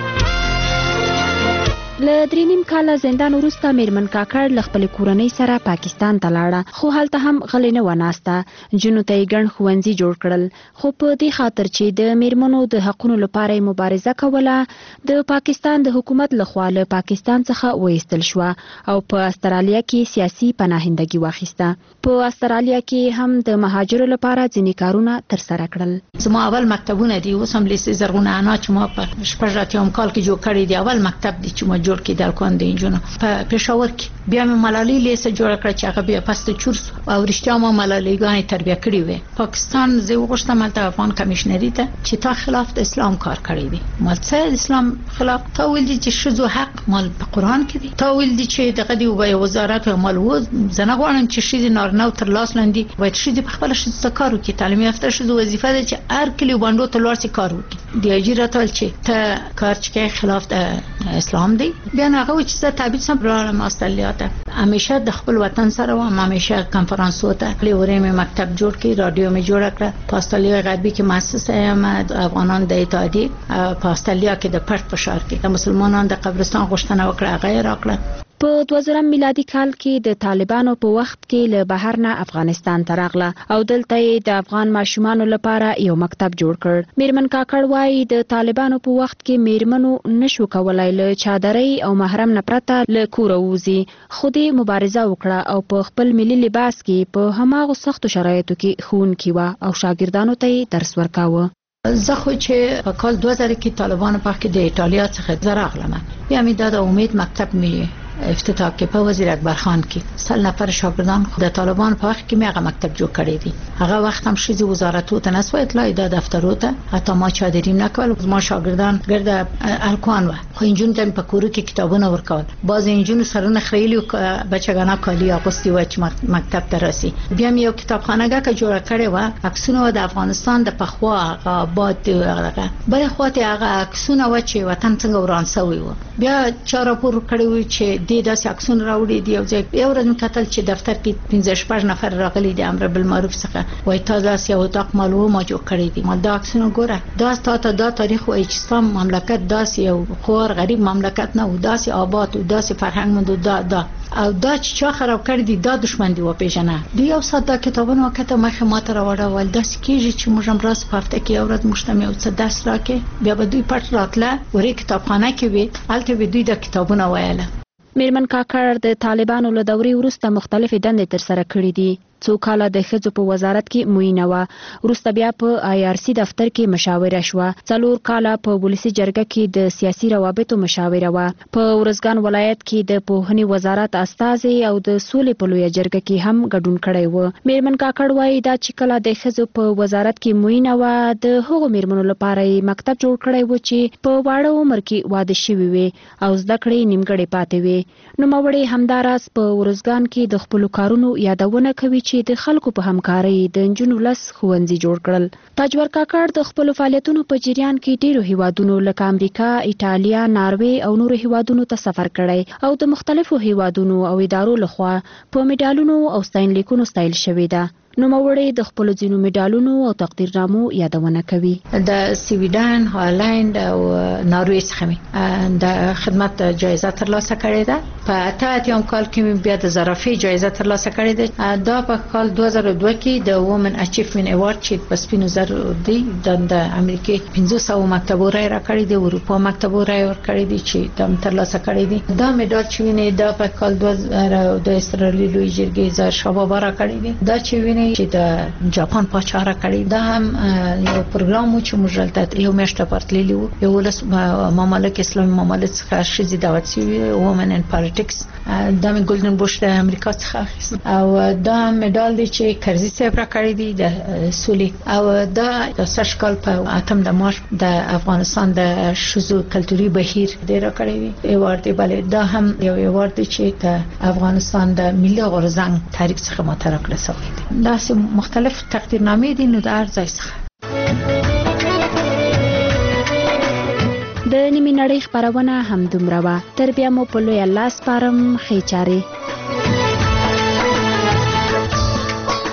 له درې نیم کاله زندان وروسته میرمن کاکړ له خپلې کورنۍ سره پاکستان ته لاړه، خو هلته هم غلې نه وناسته. نجونو ته یې ګڼ ښوونځي جوړ کړل، خو په دې خاطر چې د میرمنو د حقونو لپاره یې مبارزه کوله د پاکستان د حکومت لخوا له پاکستان څخه وایستل شوه او په استرالیا کې سیاسي پناهندګي واخیسته. په استرالیا کې هم د مهاجرو لپاره ځینې کارونه ترسره کړل. زما اول مکتبونه دي، اوس هم لیست زرغونه انا چې ما په شپږ اتیا کال کې جوړ کړی دی. اول مکتب دی چې ما جوړ کې د کون د انجونو په پېښور کې. بیا مې ملالۍ لیست جوړ کړ چې هغه بیا پسته چورس او رښتیا ما ملالۍ غانې تربیه کړې وې. پاکستان زه وغوښتم د افغان کمشنري ته چې تا خلاف د اسلام کار کړی دی. مال څه اسلام خلاف؟ تا ویل دي چې شذو حق مال په قران کې دی. تا ویل دي چې دغه دی وبای وزارت مال و زنه غواړم چې شذ نارنو تر لاس لاندې وای شذ په خپل شذ کار وکړي. تعلیم یافته شذو وظیفه ده چې هر کلی باندې تر لور سي کار وکړي. دی اجراتل چې ته کار چې خلاف د اسلام دی. بیا هغه چې زه تابع سم برالم استرالیا ته. همیشه د خپل وطن سره و همیشه کنفرانسو ته لوري مې مکتب جوړ کړی، رادیو مې جوړ کړ. په استرالیا غربي کې مؤسسه یم افغانان د اتحادیه په استرالیا کې د پرت په شهر کې د مسلمانانو د قبرستان غوښتنه وکړه، غیر راکړه. په دوه زره میلادي کال کې د طالبانو په وخت کې له بهر نه افغانستان ته راغله او دلته یې د افغان ماشومانو لپاره یو مکتب جوړ کړ. میرمن کاکړ وایي د طالبانو په وخت کې میرمنو نشو کولای له چادرۍ او محرم نه پرته له کوره ووځي، خو دې مبارزه وکړه او په خپل ملي لباس کې په هماغو سختو شرایطو کې ښوونکې وه او شاګردانو ته یې درس ورکاوه. زه خو چې په کال دوه زره کې طالبانو په کې د ایټالیا څخه زه راغلم، بیا مې دا د امید مکتب مې افتتاح کې په وزیر اکبر خان کې سل نفر شاګردان د طالبان په وخت کې مې هغه مکتب جوړ کړی دی. هغه وخت هم شیزي وزارتو ته نسو اطلاع د دفترو ته حتی ما چادریم نکول. ما شاګردان ګرد الکوان و خو انجون ته په کورو کې کتابونه ورکول. باز انجون سرونه خریلی بچگانا کالی اغوستی و چې مکتب ته راسي. بیا مې یو کتابخانهګه کې جوړ کړی و، عکسونه د افغانستان د پخوا هغه آباد هغه بل خواته هغه عکسونه و چې وطن څنګه وران شوی و. بیا چا راپور کړی و چې د داسې عکسونه راوړي دی او ځکه یو ورځ کتل چې دفتر کې پنځه شپږ نفر راغلي دي امر بالمعروف څخه وای تا داسې یو تاق معلومه ما جوړ کړی دي. ما دا عکسونه ګوره دا ستاسو دا تاریخ وایي چې ستاسو مملکت داسې یو خور غریب مملکت نه و، داسې آباد او داسې فرهنګ مند دا دا او دا چې چا خراب کړی دي دا دښمن دی و پیژنه. دی یو ساده کتابونه وکړه مخه ماته راوړل ول داسې کېږي چې موږ هم راس په هفته کې یو ورځ مشتمه او څه درس راکې بیا به دوی پټ راتله ورې کتابخانه کې وي الته به دوی د کتابونه وایله. میرمن کاکړ د طالبانو له دورې وروسته مختلفې دندې ترسره کړې دي. څو کاله د ښځو په وزارت کې معینه وه، وروسته بیا په آی آر سی دفتر کې مشاوره شوه. څلور کاله په ولسي جرګه کې د سیاسي روابطو مشاوره وه. په ارزګان ولایت کې د پوهنې وزارت استازي او د سولې په لویه جرګه کې هم ګډون کړی و. میرمن کاکړ وایي دا چې کله د ښځو په وزارت کې معینه وه د هغو میرمنو لپاره یې مکتب جوړ کړی و چې په واړه عمر کې واده شوي وي او زده کړې نیمګړې پاتې وي. نوموړې همداراز په ارزګان کې د خپلو کارونو یادونه کوي چې د خلکو په همکارۍ د نجونو لس ښوونځي جوړ کړل. تاجور کاکړ د خپلو فعالیتونو په جریان کې ډیرو هیوادونو لکه امریکا، ایټالیا، ناروې او نورو هیوادونو ته سفر کړی او د مختلفو هیوادونو او ادارو لخوا په میډالونو او ستاینلیکونو ستایل شوې ده. نوموړې د خپلو ځینو میډالونو او تقدیرنامو یادونه کوي. د سویډن، هالند او ناروې څخه مې د خدمت جایزه ترلاسه کړې ده. په اته اتیام کال کې بیا د زرافې جایزه ترلاسه کړې ده. دا په کال دوه زره دوه کې د وومن اچیومنت ایوارډ چې په سپینو زر دی د امریکا پنځه سوه مکتبو رای را کړی دی، اروپا مکتبو رای ور کړی دی چې د ترلاسه کړی دی. دا مډال چې ویني دا په کال دوه زره د استرالیا لوی جرګې ځای شباب را کړی دی. دا چې ویني چې د جاپان پاچا را کړی. دا هم یو پروګرام چې موږ دلته یو میاشت پرتللی وو. یو ولس مملک اسلامي مملک څخه شې دعوت شوی وومن ان پالیټکس. دا مې ګولډن بوش د امریکا څخه اخیست او دا مډال دی چې کرزي صاحب را کړی دی د سولې. او دا د سږ کال په اتم د مارچ د افغانستان د شذو کلتوري بهیر دی را کړی دی ایوارډ دی. بلې دا هم یو ایوارډ دی چې د افغانستان د ملي غورځنګ تاریخ څخه مطرح کړل شوی دی. دا سه مختلف تقدیرنامې دي نو د هر ځای څخه. د نیمې نړۍ خبرونه هم دومره وه. تر بیا مو په لوی الله سپارم. ښې چارې.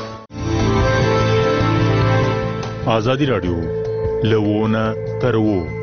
ازادي راډیو له ونه تر وو